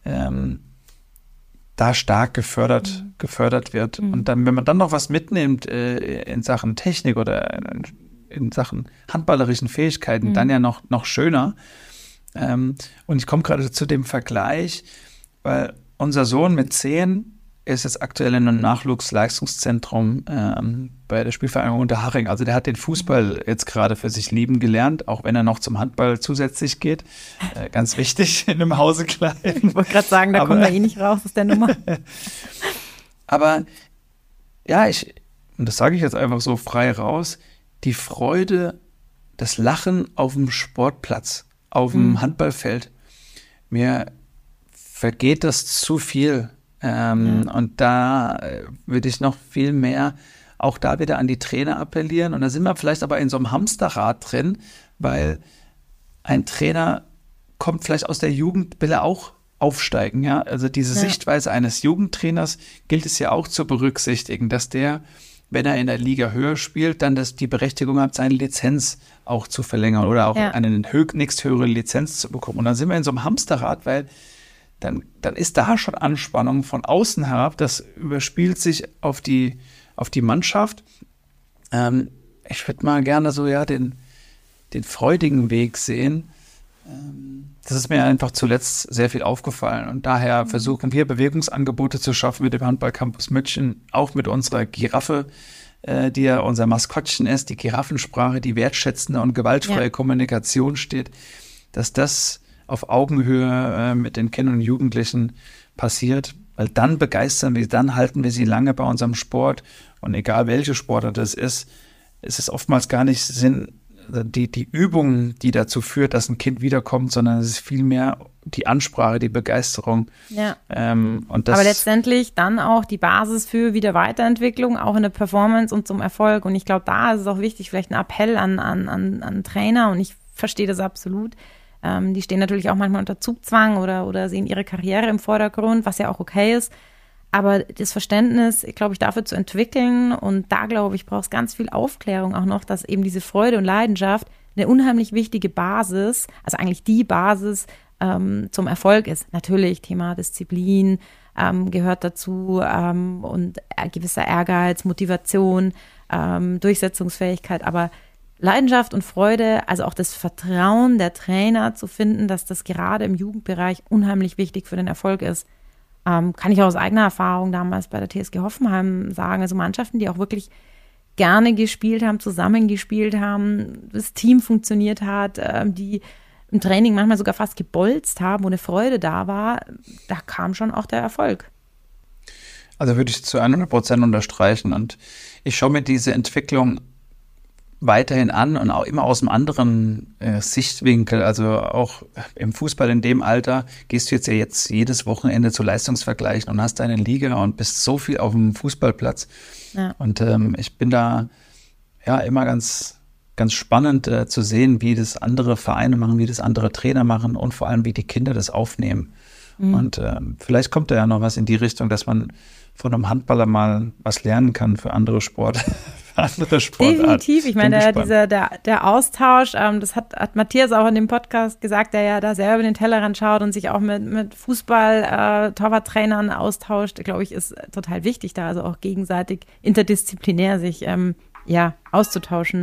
da stark gefördert wird. Und dann, wenn man dann noch was mitnimmt in Sachen Technik oder in Sachen handballerischen Fähigkeiten, dann ja noch schöner. Und ich komme gerade zu dem Vergleich, weil unser Sohn mit 10 ist jetzt aktuell in einem Nachwuchsleistungszentrum bei der Spielvereinigung Unterhaching. Also der hat den Fußball jetzt gerade für sich lieben gelernt, auch wenn er noch zum Handball zusätzlich geht. Ganz wichtig in einem Hausekleid. Ich wollte gerade sagen, da kommen wir eh nicht raus aus der Nummer. Aber ja, und das sage ich jetzt einfach so frei raus, die Freude, das Lachen auf dem Sportplatz, auf dem Handballfeld, mir vergeht das zu viel. Und da würde ich noch viel mehr auch da wieder an die Trainer appellieren. Und da sind wir vielleicht aber in so einem Hamsterrad drin, weil ein Trainer kommt vielleicht aus der Jugend, will er auch aufsteigen. Ja? Also diese Sichtweise eines Jugendtrainers gilt es ja auch zu berücksichtigen, dass der, wenn er in der Liga höher spielt, dann die Berechtigung hat, seine Lizenz auch zu verlängern oder auch eine nächsthöhere Lizenz zu bekommen. Und dann sind wir in so einem Hamsterrad, weil dann ist da schon Anspannung von außen herab, das überspielt sich auf die Mannschaft. Ich würde mal gerne so den freudigen Weg sehen. Das ist mir einfach zuletzt sehr viel aufgefallen und daher versuchen wir Bewegungsangebote zu schaffen mit dem Handball-Campus München, auch mit unserer Giraffe, die ja unser Maskottchen ist, die Giraffensprache, die wertschätzende und gewaltfreie Kommunikation steht, dass das auf Augenhöhe mit den Kindern und Jugendlichen passiert, weil dann begeistern wir, dann halten wir sie lange bei unserem Sport und egal welche Sportart das ist, es ist oftmals gar nicht die Übung, die dazu führt, dass ein Kind wiederkommt, sondern es ist vielmehr die Ansprache, die Begeisterung. Ja. Und das aber letztendlich dann auch die Basis für wieder Weiterentwicklung, auch in der Performance und zum Erfolg. Und ich glaube, da ist es auch wichtig, vielleicht ein Appell an Trainer, und ich verstehe das absolut. Die stehen natürlich auch manchmal unter Zugzwang oder sehen ihre Karriere im Vordergrund, was ja auch okay ist. Aber das Verständnis, glaube ich, dafür zu entwickeln, und da, glaube ich, braucht es ganz viel Aufklärung auch noch, dass eben diese Freude und Leidenschaft eine unheimlich wichtige Basis, also eigentlich die Basis zum Erfolg ist. Natürlich, Thema Disziplin gehört dazu und gewisser Ehrgeiz, Motivation, Durchsetzungsfähigkeit, aber Leidenschaft und Freude, also auch das Vertrauen der Trainer zu finden, dass das gerade im Jugendbereich unheimlich wichtig für den Erfolg ist. Kann ich auch aus eigener Erfahrung damals bei der TSG Hoffenheim sagen. Also Mannschaften, die auch wirklich gerne gespielt haben, zusammengespielt haben, das Team funktioniert hat, die im Training manchmal sogar fast gebolzt haben, wo eine Freude da war, da kam schon auch der Erfolg. Also würde ich zu 100% unterstreichen, und ich schaue mir diese Entwicklung weiterhin an und auch immer aus einem anderen Sichtwinkel. Also auch im Fußball in dem Alter gehst du jetzt jedes Wochenende zu Leistungsvergleichen und hast deine Liga und bist so viel auf dem Fußballplatz. Ja. Und ich bin da ja immer ganz spannend zu sehen, wie das andere Vereine machen, wie das andere Trainer machen und vor allem, wie die Kinder das aufnehmen. Mhm. Und vielleicht kommt da ja noch was in die Richtung, dass man von einem Handballer mal was lernen kann für andere Sportarten. Definitiv. Ich meine, der Austausch, das hat Matthias auch in dem Podcast gesagt, der ja da selber über den Tellerrand schaut und sich auch mit Fußball-Torwarttrainern austauscht, glaube ich, ist total wichtig, da also auch gegenseitig interdisziplinär sich auszutauschen.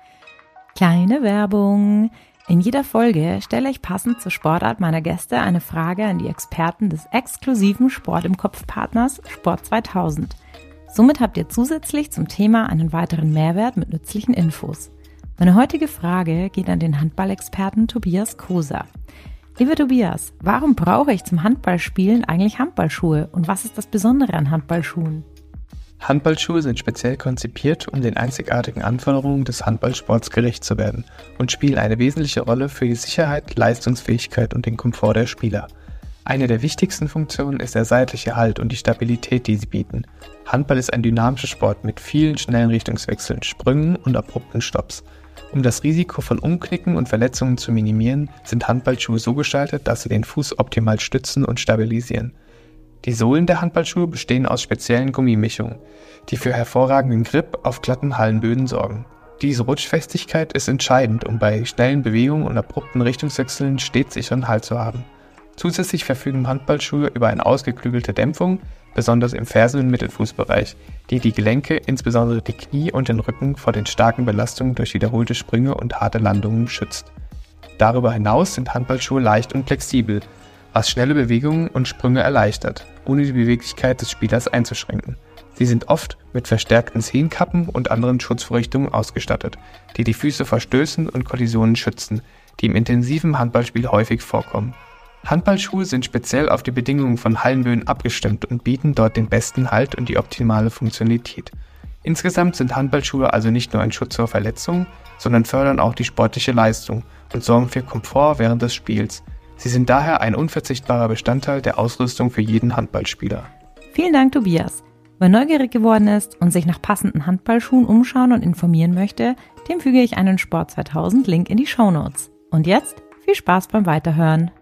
Kleine Werbung. In jeder Folge stelle ich passend zur Sportart meiner Gäste eine Frage an die Experten des exklusiven Sport im Kopf-Partners Sport 2000. Somit habt ihr zusätzlich zum Thema einen weiteren Mehrwert mit nützlichen Infos. Meine heutige Frage geht an den Handballexperten Tobias Koser. Lieber Tobias, warum brauche ich zum Handballspielen eigentlich Handballschuhe und was ist das Besondere an Handballschuhen? Handballschuhe sind speziell konzipiert, um den einzigartigen Anforderungen des Handballsports gerecht zu werden und spielen eine wesentliche Rolle für die Sicherheit, Leistungsfähigkeit und den Komfort der Spieler. Eine der wichtigsten Funktionen ist der seitliche Halt und die Stabilität, die sie bieten. Handball ist ein dynamischer Sport mit vielen schnellen Richtungswechseln, Sprüngen und abrupten Stopps. Um das Risiko von Umknicken und Verletzungen zu minimieren, sind Handballschuhe so gestaltet, dass sie den Fuß optimal stützen und stabilisieren. Die Sohlen der Handballschuhe bestehen aus speziellen Gummimischungen, die für hervorragenden Grip auf glatten Hallenböden sorgen. Diese Rutschfestigkeit ist entscheidend, um bei schnellen Bewegungen und abrupten Richtungswechseln stets sicheren Halt zu haben. Zusätzlich verfügen Handballschuhe über eine ausgeklügelte Dämpfung, besonders im Fersen- und Mittelfußbereich, die die Gelenke, insbesondere die Knie und den Rücken, vor den starken Belastungen durch wiederholte Sprünge und harte Landungen schützt. Darüber hinaus sind Handballschuhe leicht und flexibel, was schnelle Bewegungen und Sprünge erleichtert, ohne die Beweglichkeit des Spielers einzuschränken. Sie sind oft mit verstärkten Zehenkappen und anderen Schutzvorrichtungen ausgestattet, die die Füße vor Stößen und Kollisionen schützen, die im intensiven Handballspiel häufig vorkommen. Handballschuhe sind speziell auf die Bedingungen von Hallenböden abgestimmt und bieten dort den besten Halt und die optimale Funktionalität. Insgesamt sind Handballschuhe also nicht nur ein Schutz vor Verletzungen, sondern fördern auch die sportliche Leistung und sorgen für Komfort während des Spiels. Sie sind daher ein unverzichtbarer Bestandteil der Ausrüstung für jeden Handballspieler. Vielen Dank, Tobias. Wer neugierig geworden ist und sich nach passenden Handballschuhen umschauen und informieren möchte, dem füge ich einen Sport 2000 Link in die Shownotes. Und jetzt viel Spaß beim Weiterhören.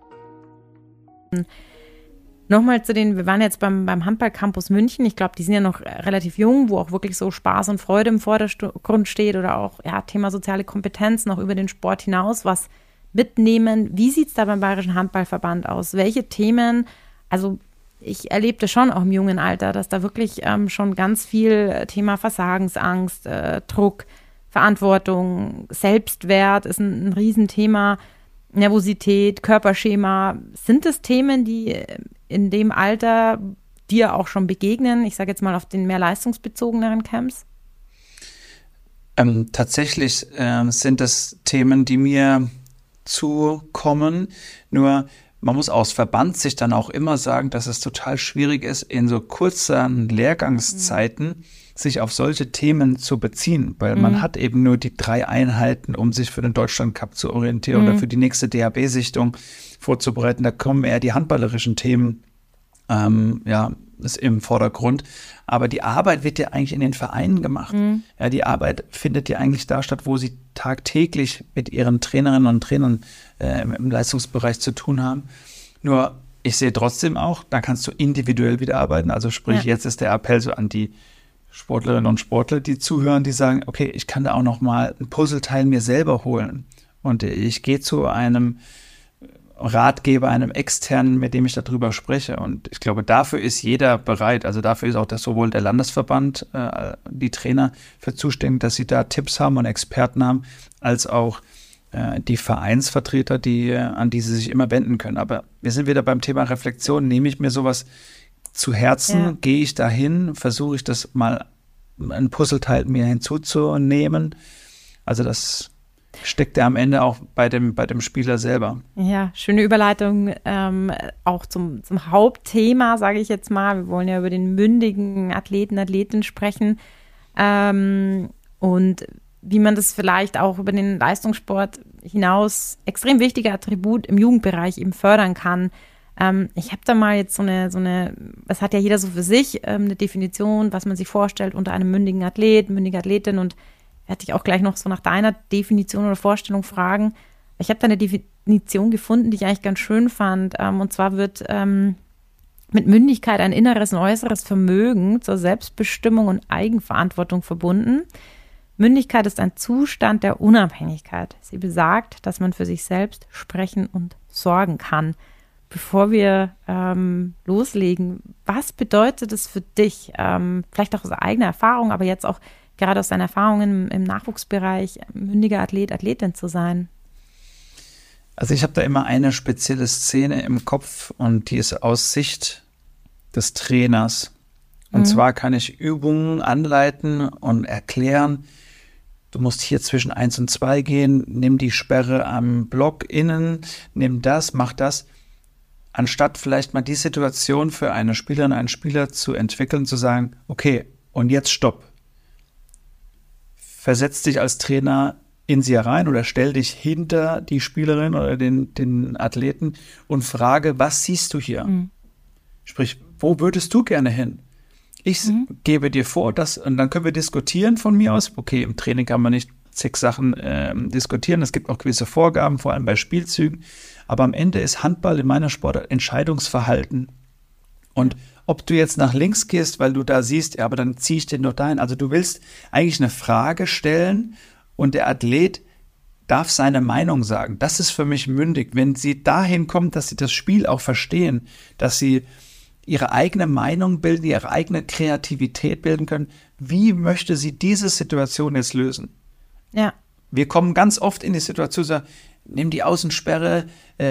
Nochmal wir waren jetzt beim Handball-Campus München. Ich glaube, die sind ja noch relativ jung, wo auch wirklich so Spaß und Freude im Vordergrund steht oder auch Thema soziale Kompetenz noch über den Sport hinaus was mitnehmen. Wie sieht es da beim Bayerischen Handballverband aus? Welche Themen, also ich erlebte schon auch im jungen Alter, dass da wirklich schon ganz viel Thema Versagensangst, Druck, Verantwortung, Selbstwert ist ein Riesenthema, Nervosität, Körperschema. Sind es Themen, die in dem Alter dir auch schon begegnen? Ich sage jetzt mal auf den mehr leistungsbezogeneren Camps. Tatsächlich sind das Themen, die mir zukommen. Nur man muss aus Verband dann auch immer sagen, dass es total schwierig ist, in so kurzen Lehrgangszeiten sich auf solche Themen zu beziehen, weil man hat eben nur die 3 Einheiten, um sich für den Deutschlandcup zu orientieren oder für die nächste DHB-Sichtung vorzubereiten. Da kommen eher die handballerischen Themen, ist im Vordergrund. Aber die Arbeit wird ja eigentlich in den Vereinen gemacht. Ja, die Arbeit findet ja eigentlich da statt, wo sie tagtäglich mit ihren Trainerinnen und Trainern im Leistungsbereich zu tun haben. Nur ich sehe trotzdem auch, da kannst du individuell wieder arbeiten. Also sprich, jetzt ist der Appell so an die Sportlerinnen und Sportler, die zuhören, die sagen, okay, ich kann da auch noch mal ein Puzzleteil mir selber holen. Und ich gehe zu einem Ratgeber, einem Externen, mit dem ich darüber spreche. Und ich glaube, dafür ist jeder bereit. Also dafür ist auch sowohl der Landesverband, die Trainer für zuständig, dass sie da Tipps haben und Experten haben, als auch die Vereinsvertreter, an die sie sich immer wenden können. Aber wir sind wieder beim Thema Reflexion. Nehme ich mir sowas zu Herzen, gehe ich dahin, versuche ich das mal, ein Puzzleteil mir hinzuzunehmen. Also das steckt ja am Ende auch bei dem Spieler selber. Ja, schöne Überleitung auch zum Hauptthema, sage ich jetzt mal. Wir wollen ja über den mündigen Athletin sprechen und wie man das vielleicht auch über den Leistungssport hinaus extrem wichtige Attribut im Jugendbereich eben fördern kann. Ich habe da mal jetzt so eine, es hat ja jeder so für sich eine Definition, was man sich vorstellt unter einem mündigen Athlet, mündige Athletin, und werde ich auch gleich noch so nach deiner Definition oder Vorstellung fragen. Ich habe da eine Definition gefunden, die ich eigentlich ganz schön fand, und zwar wird mit Mündigkeit ein inneres und äußeres Vermögen zur Selbstbestimmung und Eigenverantwortung verbunden. Mündigkeit ist ein Zustand der Unabhängigkeit. Sie besagt, dass man für sich selbst sprechen und sorgen kann. Bevor wir loslegen, was bedeutet es für dich, vielleicht auch aus eigener Erfahrung, aber jetzt auch gerade aus deinen Erfahrungen im Nachwuchsbereich, mündiger Athlet, Athletin zu sein? Also ich habe da immer eine spezielle Szene im Kopf und die ist aus Sicht des Trainers. Und zwar kann ich Übungen anleiten und erklären, du musst hier zwischen 1 und 2 gehen, nimm die Sperre am Block innen, nimm das, mach das. Anstatt vielleicht mal die Situation für eine Spielerin, einen Spieler zu entwickeln, zu sagen, okay, und jetzt stopp. Versetz dich als Trainer in sie herein oder stell dich hinter die Spielerin oder den Athleten und frage, was siehst du hier? Sprich, wo würdest du gerne hin? Ich gebe dir vor, und dann können wir diskutieren von mir aus. Okay, im Training kann man nicht zig Sachen diskutieren. Es gibt auch gewisse Vorgaben, vor allem bei Spielzügen. Aber am Ende ist Handball in meiner Sportart Entscheidungsverhalten. Und ob du jetzt nach links gehst, weil du da siehst, ja, aber dann ziehe ich den noch dahin. Also du willst eigentlich eine Frage stellen und der Athlet darf seine Meinung sagen. Das ist für mich mündig. Wenn sie dahin kommt, dass sie das Spiel auch verstehen, dass sie ihre eigene Meinung bilden, ihre eigene Kreativität bilden können. Wie möchte sie diese Situation jetzt lösen? Ja. Wir kommen ganz oft in die Situation, so, nimm die Außensperre,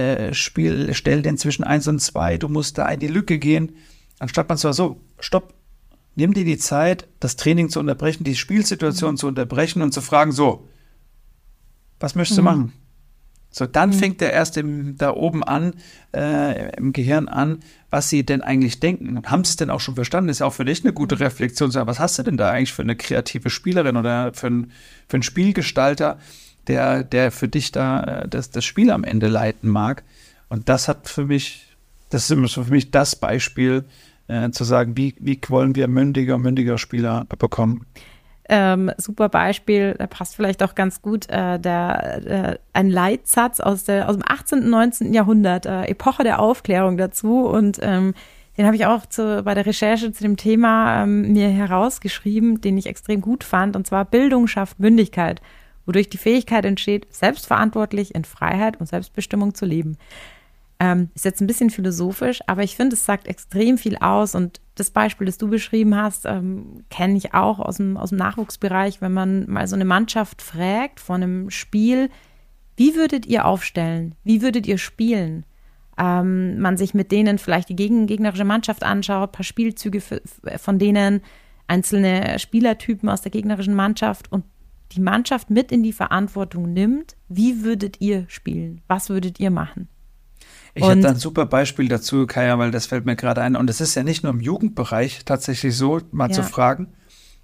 stell den zwischen 1 und 2, du musst da in die Lücke gehen. Anstatt man so, stopp, nimm dir die Zeit, das Training zu unterbrechen, die Spielsituation zu unterbrechen und zu fragen, so, was möchtest du machen? So, dann fängt er erst da oben an, im Gehirn an, was sie denn eigentlich denken. Haben sie es denn auch schon verstanden? Das ist ja auch für dich eine gute Reflexion. Was hast du denn da eigentlich für eine kreative Spielerin oder für einen Spielgestalter, der für dich da das Spiel am Ende leiten mag? Und das ist für mich das Beispiel, zu sagen, wie wollen wir mündiger Spieler bekommen? Super Beispiel, da passt vielleicht auch ganz gut ein Leitsatz aus dem 18. und 19. Jahrhundert, Epoche der Aufklärung dazu, und den habe ich auch bei der Recherche zu dem Thema mir herausgeschrieben, den ich extrem gut fand, und zwar: Bildung schafft Mündigkeit, wodurch die Fähigkeit entsteht, selbstverantwortlich in Freiheit und Selbstbestimmung zu leben. Ist jetzt ein bisschen philosophisch, aber ich finde, es sagt extrem viel aus, und das Beispiel, das du beschrieben hast, kenne ich auch aus dem Nachwuchsbereich, wenn man mal so eine Mannschaft fragt vor einem Spiel, wie würdet ihr aufstellen, wie würdet ihr spielen? Man sich mit denen vielleicht die gegnerische Mannschaft anschaut, ein paar Spielzüge von denen, einzelne Spielertypen aus der gegnerischen Mannschaft, und die Mannschaft mit in die Verantwortung nimmt, wie würdet ihr spielen, was würdet ihr machen? Ich habe da ein super Beispiel dazu, Kaya, weil das fällt mir gerade ein. Und es ist ja nicht nur im Jugendbereich tatsächlich so, mal zu fragen.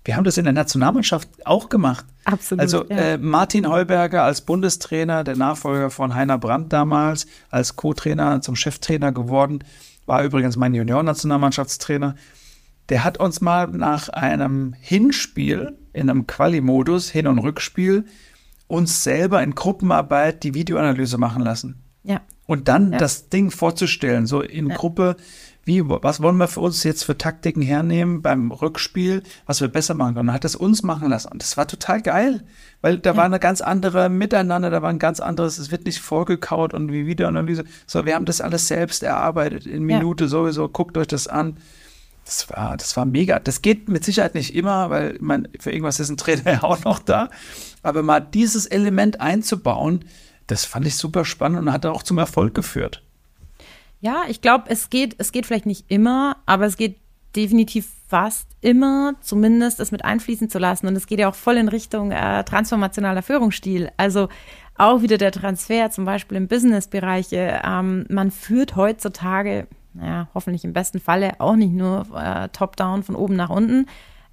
Wir haben das in der Nationalmannschaft auch gemacht. Absolut. Also Martin Heuberger als Bundestrainer, der Nachfolger von Heiner Brandt damals, als Co-Trainer zum Cheftrainer geworden, war übrigens mein Junioren-Nationalmannschaftstrainer. Der hat uns mal nach einem Hinspiel in einem Quali-Modus, Hin- und Rückspiel, uns selber in Gruppenarbeit die Videoanalyse machen lassen. Ja. Und dann das Ding vorzustellen, so in Gruppe, was wollen wir für uns jetzt für Taktiken hernehmen beim Rückspiel, was wir besser machen können. Dann hat das uns machen lassen. Und das war total geil, weil da war eine ganz andere Miteinander, da war ein ganz anderes, es wird nicht vorgekaut und wie Videoanalyse. So, wir haben das alles selbst erarbeitet, in Minute sowieso, guckt euch das an. Das war mega. Das geht mit Sicherheit nicht immer, weil für irgendwas ist ein Trainer ja auch noch da. Aber mal dieses Element einzubauen, das fand ich super spannend und hat auch zum Erfolg geführt. Ja, ich glaube, es geht vielleicht nicht immer, aber es geht definitiv fast immer, zumindest es mit einfließen zu lassen. Und es geht ja auch voll in Richtung transformationaler Führungsstil. Also auch wieder der Transfer, zum Beispiel im Business-Bereich. Man führt heutzutage, hoffentlich im besten Falle, auch nicht nur top-down von oben nach unten,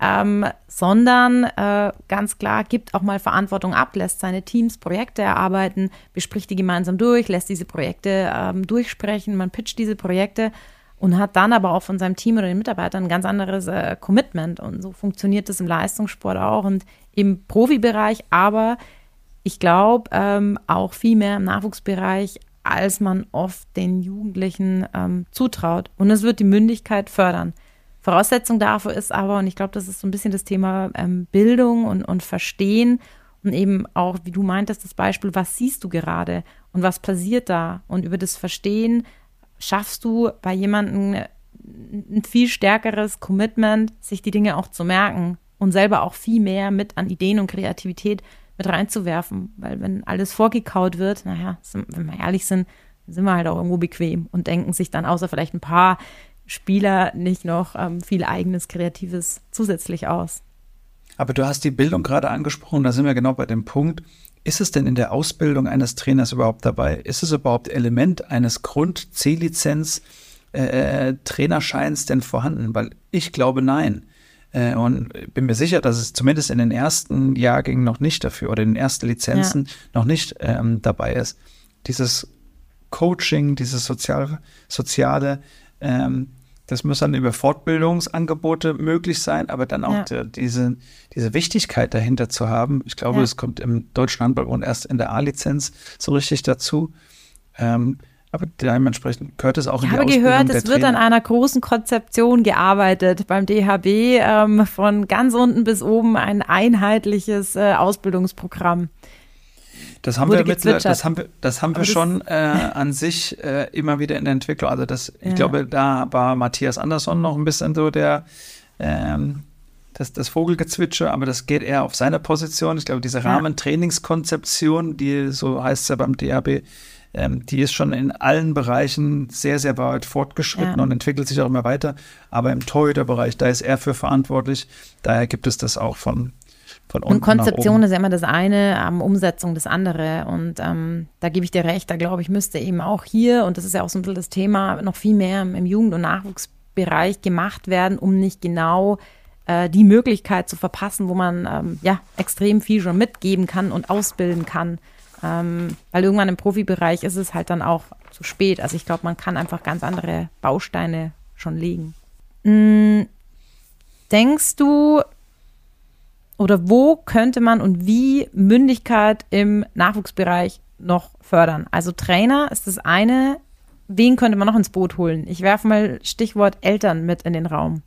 sondern ganz klar gibt auch mal Verantwortung ab, lässt seine Teams Projekte erarbeiten, bespricht die gemeinsam durch, lässt diese Projekte durchsprechen, man pitcht diese Projekte und hat dann aber auch von seinem Team oder den Mitarbeitern ein ganz anderes Commitment. Und so funktioniert das im Leistungssport auch und im Profibereich, aber ich glaube auch viel mehr im Nachwuchsbereich, als man oft den Jugendlichen zutraut. Und es wird die Mündigkeit fördern. Voraussetzung dafür ist aber, und ich glaube, das ist so ein bisschen das Thema Bildung und Verstehen und eben auch, wie du meintest, das Beispiel, was siehst du gerade und was passiert da? Und über das Verstehen schaffst du bei jemandem ein viel stärkeres Commitment, sich die Dinge auch zu merken und selber auch viel mehr mit an Ideen und Kreativität mit reinzuwerfen. Weil wenn alles vorgekaut wird, wenn wir ehrlich sind wir halt auch irgendwo bequem und denken sich dann außer vielleicht ein paar Spieler nicht noch viel eigenes, Kreatives zusätzlich aus. Aber du hast die Bildung gerade angesprochen, da sind wir genau bei dem Punkt. Ist es denn in der Ausbildung eines Trainers überhaupt dabei? Ist es überhaupt Element eines Grund-C-Lizenz-Trainerscheins denn vorhanden? Weil ich glaube, nein. Und bin mir sicher, dass es zumindest in den ersten Jahrgängen noch nicht dafür oder in den ersten Lizenzen noch nicht dabei ist. Dieses Coaching, dieses Soziale, das muss dann über Fortbildungsangebote möglich sein, aber dann auch diese Wichtigkeit dahinter zu haben. Ich glaube, es kommt im Deutschen Handballbund erst in der A-Lizenz so richtig dazu. Aber dementsprechend gehört es auch in die Ausbildung der Trainer. Ich habe gehört, es wird an einer großen Konzeption gearbeitet beim DHB, von ganz unten bis oben ein einheitliches Ausbildungsprogramm. Das haben wir schon an sich immer wieder in der Entwicklung. Also ich glaube, da war Matthias Andersson noch ein bisschen so das Vogelgezwitscher, aber das geht eher auf seine Position. Ich glaube, diese Rahmentrainingskonzeption, so heißt es ja beim DHB, die ist schon in allen Bereichen sehr, sehr weit fortgeschritten und entwickelt sich auch immer weiter. Aber im Torhüterbereich, da ist er für verantwortlich. Daher gibt es das auch von unten und Konzeption ist ja immer das eine, Umsetzung das andere. Und da gebe ich dir recht, da glaube ich, müsste eben auch hier, und das ist ja auch so ein bisschen das Thema, noch viel mehr im Jugend- und Nachwuchsbereich gemacht werden, um nicht genau die Möglichkeit zu verpassen, wo man extrem viel schon mitgeben kann und ausbilden kann. Weil irgendwann im Profibereich ist es halt dann auch zu spät. Also ich glaube, man kann einfach ganz andere Bausteine schon legen. Denkst du, oder wo könnte man und wie Mündigkeit im Nachwuchsbereich noch fördern? Also Trainer ist das eine. Wen könnte man noch ins Boot holen? Ich werfe mal Stichwort Eltern mit in den Raum.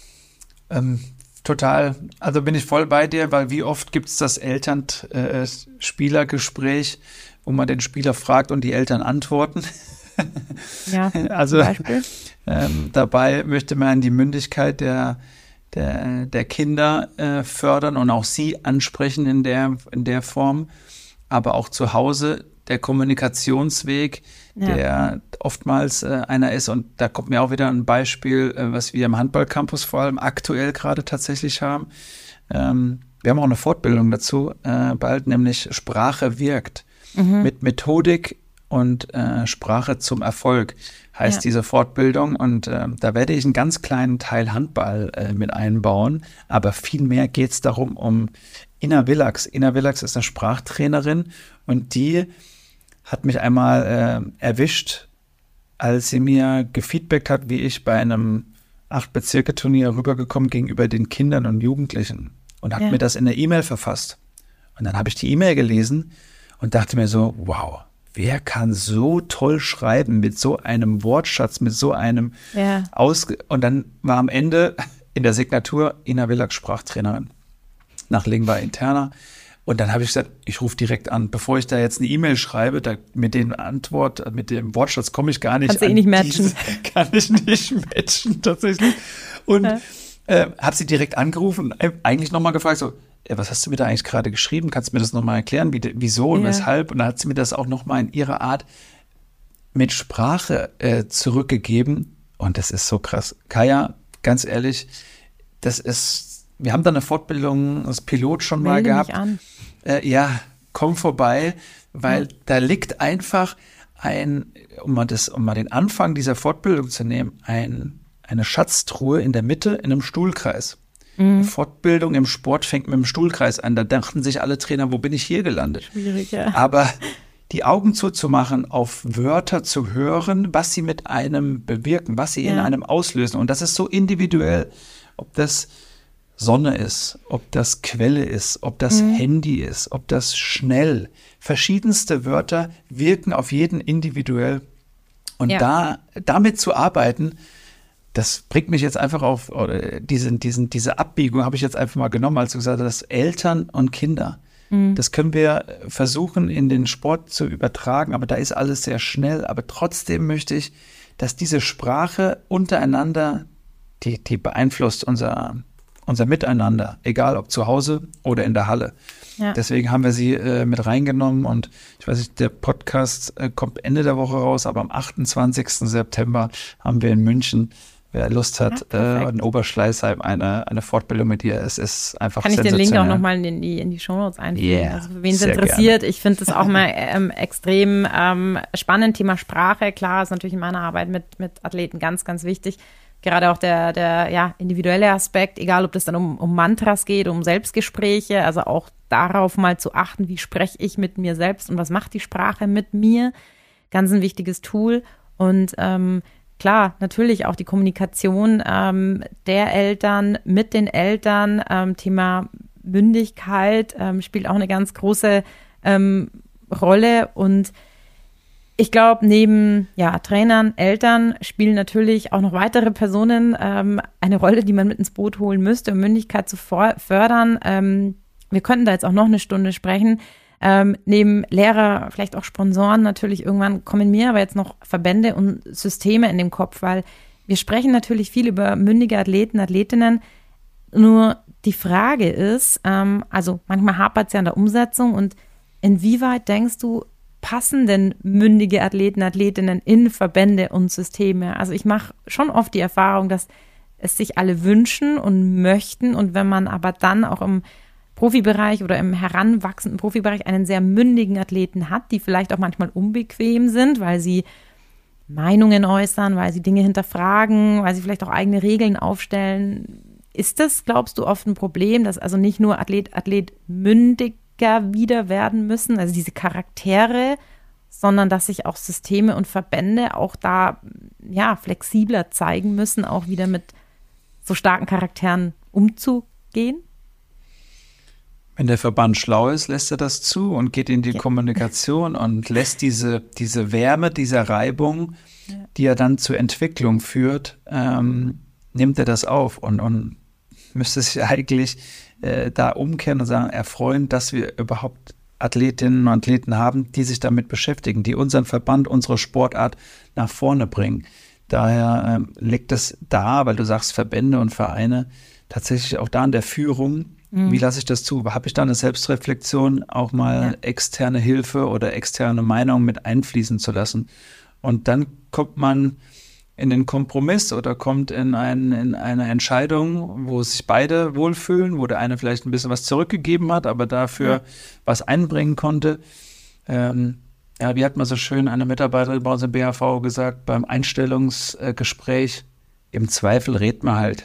Total. Also bin ich voll bei dir, weil wie oft gibt es das Eltern-Spieler-Gespräch, wo man den Spieler fragt und die Eltern antworten. Ja, also zum Beispiel. Dabei möchte man die Mündigkeit der Kinder fördern und auch sie ansprechen in der Form, aber auch zu Hause der Kommunikationsweg, der oftmals einer ist, und da kommt mir auch wieder ein Beispiel, was wir im Handballcampus vor allem aktuell gerade tatsächlich haben. Wir haben auch eine Fortbildung dazu bald, nämlich Sprache wirkt, mit Methodik und Sprache zum Erfolg heißt diese Fortbildung. Und da werde ich einen ganz kleinen Teil Handball mit einbauen. Aber vielmehr geht es darum, um Ina Willax. Ina Willax ist eine Sprachtrainerin und die hat mich einmal erwischt, als sie mir gefeedbackt hat, wie ich bei einem 8-Bezirke-Turnier rübergekommen gegenüber den Kindern und Jugendlichen und hat mir das in der E-Mail verfasst. Und dann habe ich die E-Mail gelesen und dachte mir so, wow, wer kann so toll schreiben mit so einem Wortschatz, mit so einem Und dann war am Ende in der Signatur Ina Willax Sprachtrainerin nach Lingua Interna. Und dann habe ich gesagt, ich rufe direkt an, bevor ich da jetzt eine E-Mail schreibe, mit dem Wortschatz komme ich gar nicht. Kannst du nicht matchen. Kann ich nicht matchen, tatsächlich. Und habe sie direkt angerufen und eigentlich nochmal gefragt, so, was hast du mir da eigentlich gerade geschrieben? Kannst du mir das nochmal erklären, wieso und weshalb? Und dann hat sie mir das auch nochmal in ihrer Art mit Sprache zurückgegeben. Und das ist so krass. Kaya, ganz ehrlich, wir haben da eine Fortbildung als Pilot schon mal gehabt. Mich an. Komm vorbei, weil da liegt einfach um mal den Anfang dieser Fortbildung zu nehmen, eine Schatztruhe in der Mitte in einem Stuhlkreis. Mhm. Fortbildung im Sport fängt mit dem Stuhlkreis an. Da dachten sich alle Trainer, wo bin ich hier gelandet? Schwierig, ja. Aber die Augen zuzumachen, auf Wörter zu hören, was sie mit einem bewirken, was sie in einem auslösen. Und das ist so individuell, ob das Sonne ist, ob das Quelle ist, ob das Handy ist, ob das schnell. Verschiedenste Wörter wirken auf jeden individuell. Und damit zu arbeiten, das bringt mich jetzt einfach auf, oder diese Abbiegung habe ich jetzt einfach mal genommen, als du gesagt hast, Eltern und Kinder. Das können wir versuchen, in den Sport zu übertragen, aber da ist alles sehr schnell. Aber trotzdem möchte ich, dass diese Sprache untereinander, die beeinflusst unser Miteinander, egal ob zu Hause oder in der Halle. Ja. Deswegen haben wir sie mit reingenommen und ich weiß nicht, der Podcast kommt Ende der Woche raus, aber am 28. September haben wir in München, wer Lust hat, in Oberschleißheim eine Fortbildung mit dir. Es ist einfach Kann ich den Link auch nochmal in die Shownotes einfügen? Also für wen es interessiert, ich finde das auch mal extrem spannend. Thema Sprache, klar, ist natürlich in meiner Arbeit mit Athleten ganz, ganz wichtig. Gerade auch der individuelle Aspekt, egal ob das dann um Mantras geht, um Selbstgespräche, also auch darauf mal zu achten, wie spreche ich mit mir selbst und was macht die Sprache mit mir. Ganz ein wichtiges Tool. Und klar, natürlich auch die Kommunikation der Eltern mit den Eltern, Thema Mündigkeit spielt auch eine ganz große Rolle. Und ich glaube, neben Trainern, Eltern spielen natürlich auch noch weitere Personen eine Rolle, die man mit ins Boot holen müsste, um Mündigkeit zu fördern. Wir könnten da jetzt auch noch eine Stunde sprechen. Neben Lehrer, vielleicht auch Sponsoren natürlich, irgendwann kommen mir aber jetzt noch Verbände und Systeme in den Kopf, weil wir sprechen natürlich viel über mündige Athleten, Athletinnen. Nur die Frage ist, also manchmal hapert es ja an der Umsetzung und inwieweit denkst du, passen denn mündige Athleten, Athletinnen in Verbände und Systeme? Also ich mache schon oft die Erfahrung, dass es sich alle wünschen und möchten und wenn man aber dann auch im Profibereich oder im heranwachsenden Profibereich einen sehr mündigen Athleten hat, die vielleicht auch manchmal unbequem sind, weil sie Meinungen äußern, weil sie Dinge hinterfragen, weil sie vielleicht auch eigene Regeln aufstellen. Ist das, glaubst du, oft ein Problem, dass also nicht nur Athlet mündig wieder werden müssen, also diese Charaktere, sondern dass sich auch Systeme und Verbände auch da flexibler zeigen müssen, auch wieder mit so starken Charakteren umzugehen? Wenn der Verband schlau ist, lässt er das zu und geht in die Kommunikation und lässt diese Wärme, diese Reibung, die er dann zur Entwicklung führt, nimmt er das auf und müsste sich eigentlich da umkehren und sagen, erfreuen, dass wir überhaupt Athletinnen und Athleten haben, die sich damit beschäftigen, die unseren Verband, unsere Sportart nach vorne bringen. Daher liegt es da, weil du sagst Verbände und Vereine, tatsächlich auch da in der Führung. Wie lasse ich das zu? Habe ich da eine Selbstreflexion, auch mal externe Hilfe oder externe Meinung mit einfließen zu lassen? Und dann kommt man in den Kompromiss oder kommt in eine Entscheidung, wo sich beide wohlfühlen, wo der eine vielleicht ein bisschen was zurückgegeben hat, aber dafür was einbringen konnte. Ja, wie hat man so schön eine Mitarbeiterin bei uns im BHV gesagt, beim Einstellungsgespräch, im Zweifel redet man halt.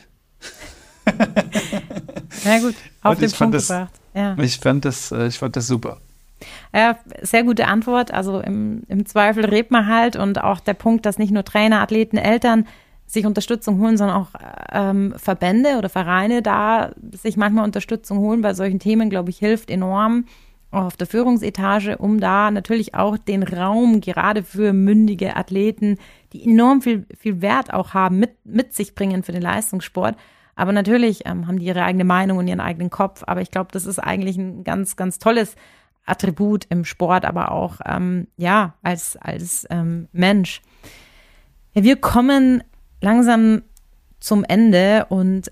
Na gut, auf den Punkt gebracht. Ja. Ich fand das super. Ja, sehr gute Antwort. Also im Zweifel redet man halt, und auch der Punkt, dass nicht nur Trainer, Athleten, Eltern sich Unterstützung holen, sondern auch Verbände oder Vereine da sich manchmal Unterstützung holen bei solchen Themen, glaube ich, hilft enorm, auch auf der Führungsetage, um da natürlich auch den Raum gerade für mündige Athleten, die enorm viel Wert auch haben, mit sich bringen für den Leistungssport. Aber natürlich haben die ihre eigene Meinung und ihren eigenen Kopf. Aber ich glaube, das ist eigentlich ein ganz, ganz tolles Attribut im Sport, aber auch als Mensch. Ja, wir kommen langsam zum Ende, und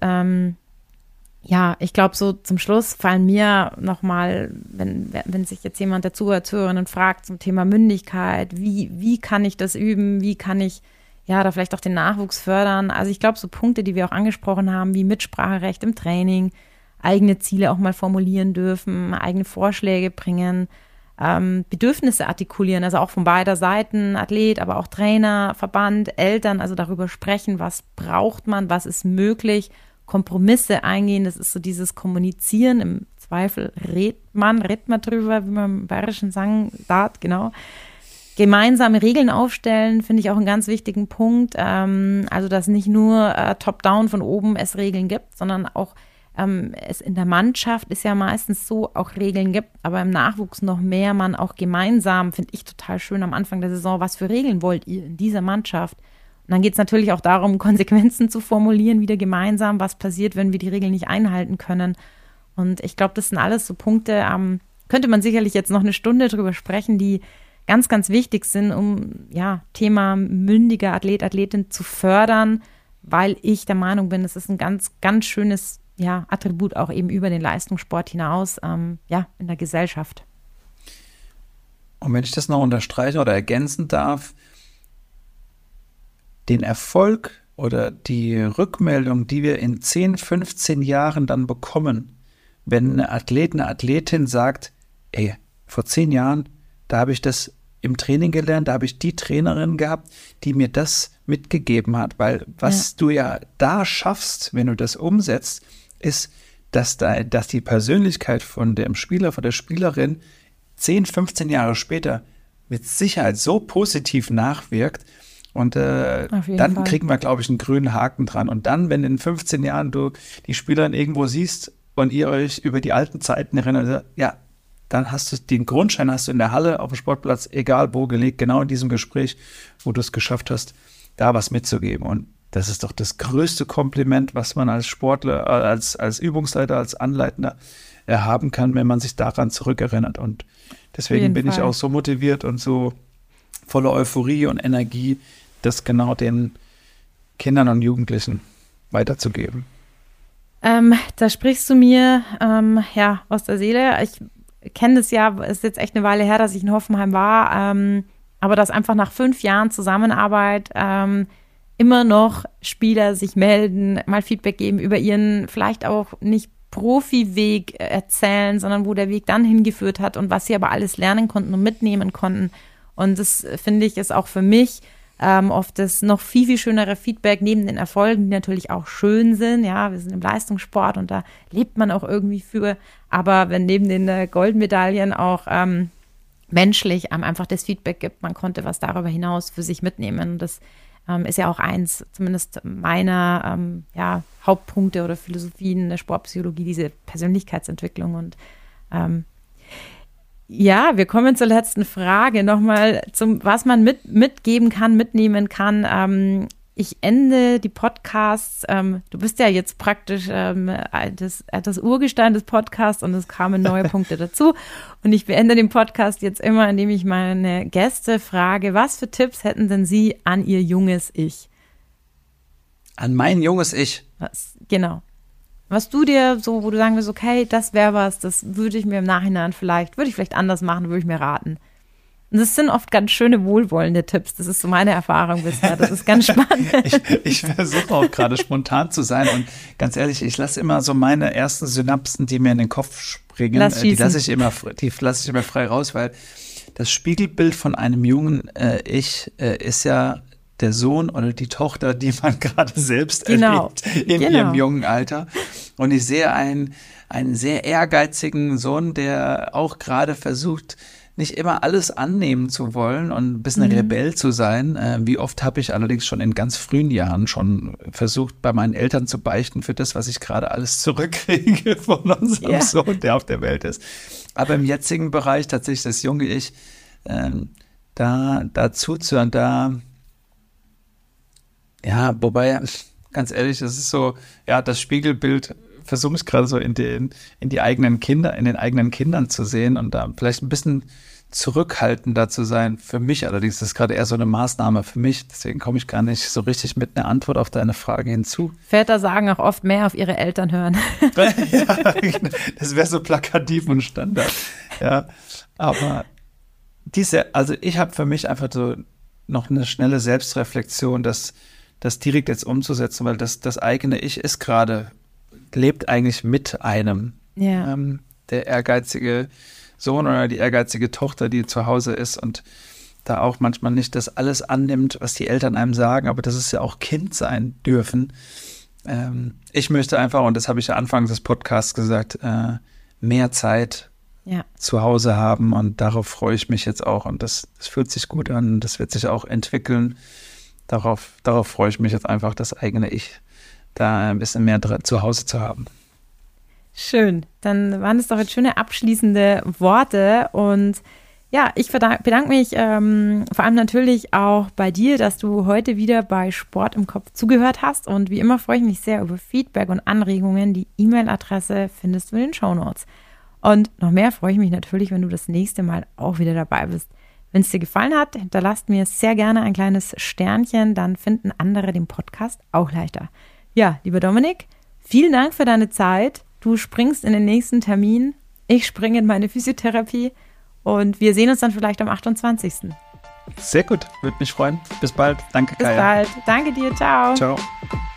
ich glaube, so zum Schluss fallen mir nochmal, wenn sich jetzt jemand der Zuhörerinnen fragt zum Thema Mündigkeit, wie kann ich das üben, wie kann ich da vielleicht auch den Nachwuchs fördern. Also ich glaube, so Punkte, die wir auch angesprochen haben, wie Mitspracherecht im Training, eigene Ziele auch mal formulieren dürfen, eigene Vorschläge bringen, Bedürfnisse artikulieren, also auch von beider Seiten, Athlet, aber auch Trainer, Verband, Eltern, also darüber sprechen, was braucht man, was ist möglich, Kompromisse eingehen, das ist so dieses Kommunizieren, im Zweifel redet man drüber, wie man im Bayerischen sagen darf, genau. Gemeinsame Regeln aufstellen, finde ich auch einen ganz wichtigen Punkt, also dass nicht nur top-down von oben es Regeln gibt, sondern auch es in der Mannschaft ist ja meistens so, auch Regeln gibt, aber im Nachwuchs noch mehr, man auch gemeinsam, finde ich total schön am Anfang der Saison, was für Regeln wollt ihr in dieser Mannschaft? Und dann geht es natürlich auch darum, Konsequenzen zu formulieren, wieder gemeinsam, was passiert, wenn wir die Regeln nicht einhalten können. Und ich glaube, das sind alles so Punkte, könnte man sicherlich jetzt noch eine Stunde drüber sprechen, die ganz, ganz wichtig sind, um Thema mündiger Athlet, Athletin zu fördern, weil ich der Meinung bin, es ist ein ganz, ganz schönes Attribut auch eben über den Leistungssport hinaus, in der Gesellschaft. Und wenn ich das noch unterstreichen oder ergänzen darf, den Erfolg oder die Rückmeldung, die wir in 10, 15 Jahren dann bekommen, wenn eine Athlet, eine Athletin sagt, ey, vor 10 Jahren, da habe ich das im Training gelernt, da habe ich die Trainerin gehabt, die mir das mitgegeben hat, weil was du ja da schaffst, wenn du das umsetzt, ist, dass die Persönlichkeit von dem Spieler, von der Spielerin 10, 15 Jahre später mit Sicherheit so positiv nachwirkt, und dann kriegen wir, glaube ich, einen grünen Haken dran. Und dann, wenn in 15 Jahren du die Spielerin irgendwo siehst und ihr euch über die alten Zeiten erinnert, dann hast du den Grundschein in der Halle, auf dem Sportplatz, egal wo gelegt, genau in diesem Gespräch, wo du es geschafft hast, da was mitzugeben. Und das ist doch das größte Kompliment, was man als Sportler, als Übungsleiter, als Anleitender haben kann, wenn man sich daran zurückerinnert. Und deswegen bin ich auch so motiviert und so voller Euphorie und Energie, das genau den Kindern und Jugendlichen weiterzugeben. Da sprichst du mir aus der Seele. Ich kenne das ja, ist jetzt echt eine Weile her, dass ich in Hoffenheim war, aber dass einfach nach 5 Jahren Zusammenarbeit immer noch Spieler sich melden, mal Feedback geben über ihren vielleicht auch nicht Profiweg erzählen, sondern wo der Weg dann hingeführt hat und was sie aber alles lernen konnten und mitnehmen konnten. Und das, finde ich, ist auch für mich oft das noch viel, viel schönere Feedback neben den Erfolgen, die natürlich auch schön sind. Ja, wir sind im Leistungssport und da lebt man auch irgendwie für. Aber wenn neben den Goldmedaillen auch menschlich einfach das Feedback gibt, man konnte was darüber hinaus für sich mitnehmen. Und das ist ja auch eins, zumindest meiner Hauptpunkte oder Philosophien in der Sportpsychologie, diese Persönlichkeitsentwicklung. Und wir kommen zur letzten Frage nochmal was man mitgeben kann, mitnehmen kann. Ich ende die Podcasts, du bist ja jetzt praktisch das Urgestein des Podcasts und es kamen neue Punkte dazu. Und ich beende den Podcast jetzt immer, indem ich meine Gäste frage, was für Tipps hätten denn Sie an Ihr junges Ich? An mein junges Ich? Genau. Was du dir so, wo du sagen willst, okay, das wäre was, das würde ich mir im Nachhinein würde ich vielleicht anders machen, würde ich mir raten. Und das sind oft ganz schöne, wohlwollende Tipps. Das ist so meine Erfahrung bisher. Das ist ganz spannend. Ich versuche auch gerade spontan zu sein und ganz ehrlich, ich lasse immer so meine erersten Synapsen, die mir in den Kopf springen, die lasse ich immer frei raus, weil das Spiegelbild von einem jungen Ich ist ja der Sohn oder die Tochter, die man gerade selbst erlebt in ihrem jungen Alter. Und ich sehe einen sehr ehrgeizigen Sohn, der auch gerade versucht, nicht immer alles annehmen zu wollen und ein bisschen Rebell zu sein. Wie oft habe ich allerdings schon in ganz frühen Jahren schon versucht, bei meinen Eltern zu beichten für das, was ich gerade alles zurückkriege von unserem Sohn, der auf der Welt ist. Aber im jetzigen Bereich tatsächlich das junge Ich, da zuzuhören, wobei, ganz ehrlich, das ist so, das Spiegelbild versuche ich gerade so in den eigenen Kindern zu sehen und da vielleicht ein bisschen zurückhaltender zu sein. Für mich allerdings, das ist gerade eher so eine Maßnahme für mich, deswegen komme ich gar nicht so richtig mit einer Antwort auf deine Frage hinzu. Väter sagen auch oft mehr auf ihre Eltern hören. Das wäre so plakativ und Standard. Ja, aber ich habe für mich einfach so noch eine schnelle Selbstreflexion, das direkt jetzt umzusetzen, weil das eigene Ich lebt eigentlich mit einem. Ja. Der ehrgeizige Sohn oder die ehrgeizige Tochter, die zu Hause ist und da auch manchmal nicht das alles annimmt, was die Eltern einem sagen, aber das ist ja auch Kind sein dürfen. Ich möchte einfach, und das habe ich ja anfangs des Podcasts gesagt, mehr Zeit zu Hause haben und darauf freue ich mich jetzt auch und das fühlt sich gut an, das wird sich auch entwickeln. Darauf freue ich mich jetzt einfach, das eigene Ich da ein bisschen mehr zu Hause zu haben. Schön, dann waren es doch jetzt schöne abschließende Worte und ich bedanke mich vor allem natürlich auch bei dir, dass du heute wieder bei Sport im Kopf zugehört hast und wie immer freue ich mich sehr über Feedback und Anregungen. Die E-Mail-Adresse findest du in den Shownotes. Und noch mehr freue ich mich natürlich, wenn du das nächste Mal auch wieder dabei bist. Wenn es dir gefallen hat, hinterlasst mir sehr gerne ein kleines Sternchen, dann finden andere den Podcast auch leichter. Ja, lieber Dominik, vielen Dank für deine Zeit. Du springst in den nächsten Termin, ich springe in meine Physiotherapie und wir sehen uns dann vielleicht am 28. Sehr gut, würde mich freuen. Bis bald. Danke, Kaya. Bis bald. Danke dir. Ciao. Ciao.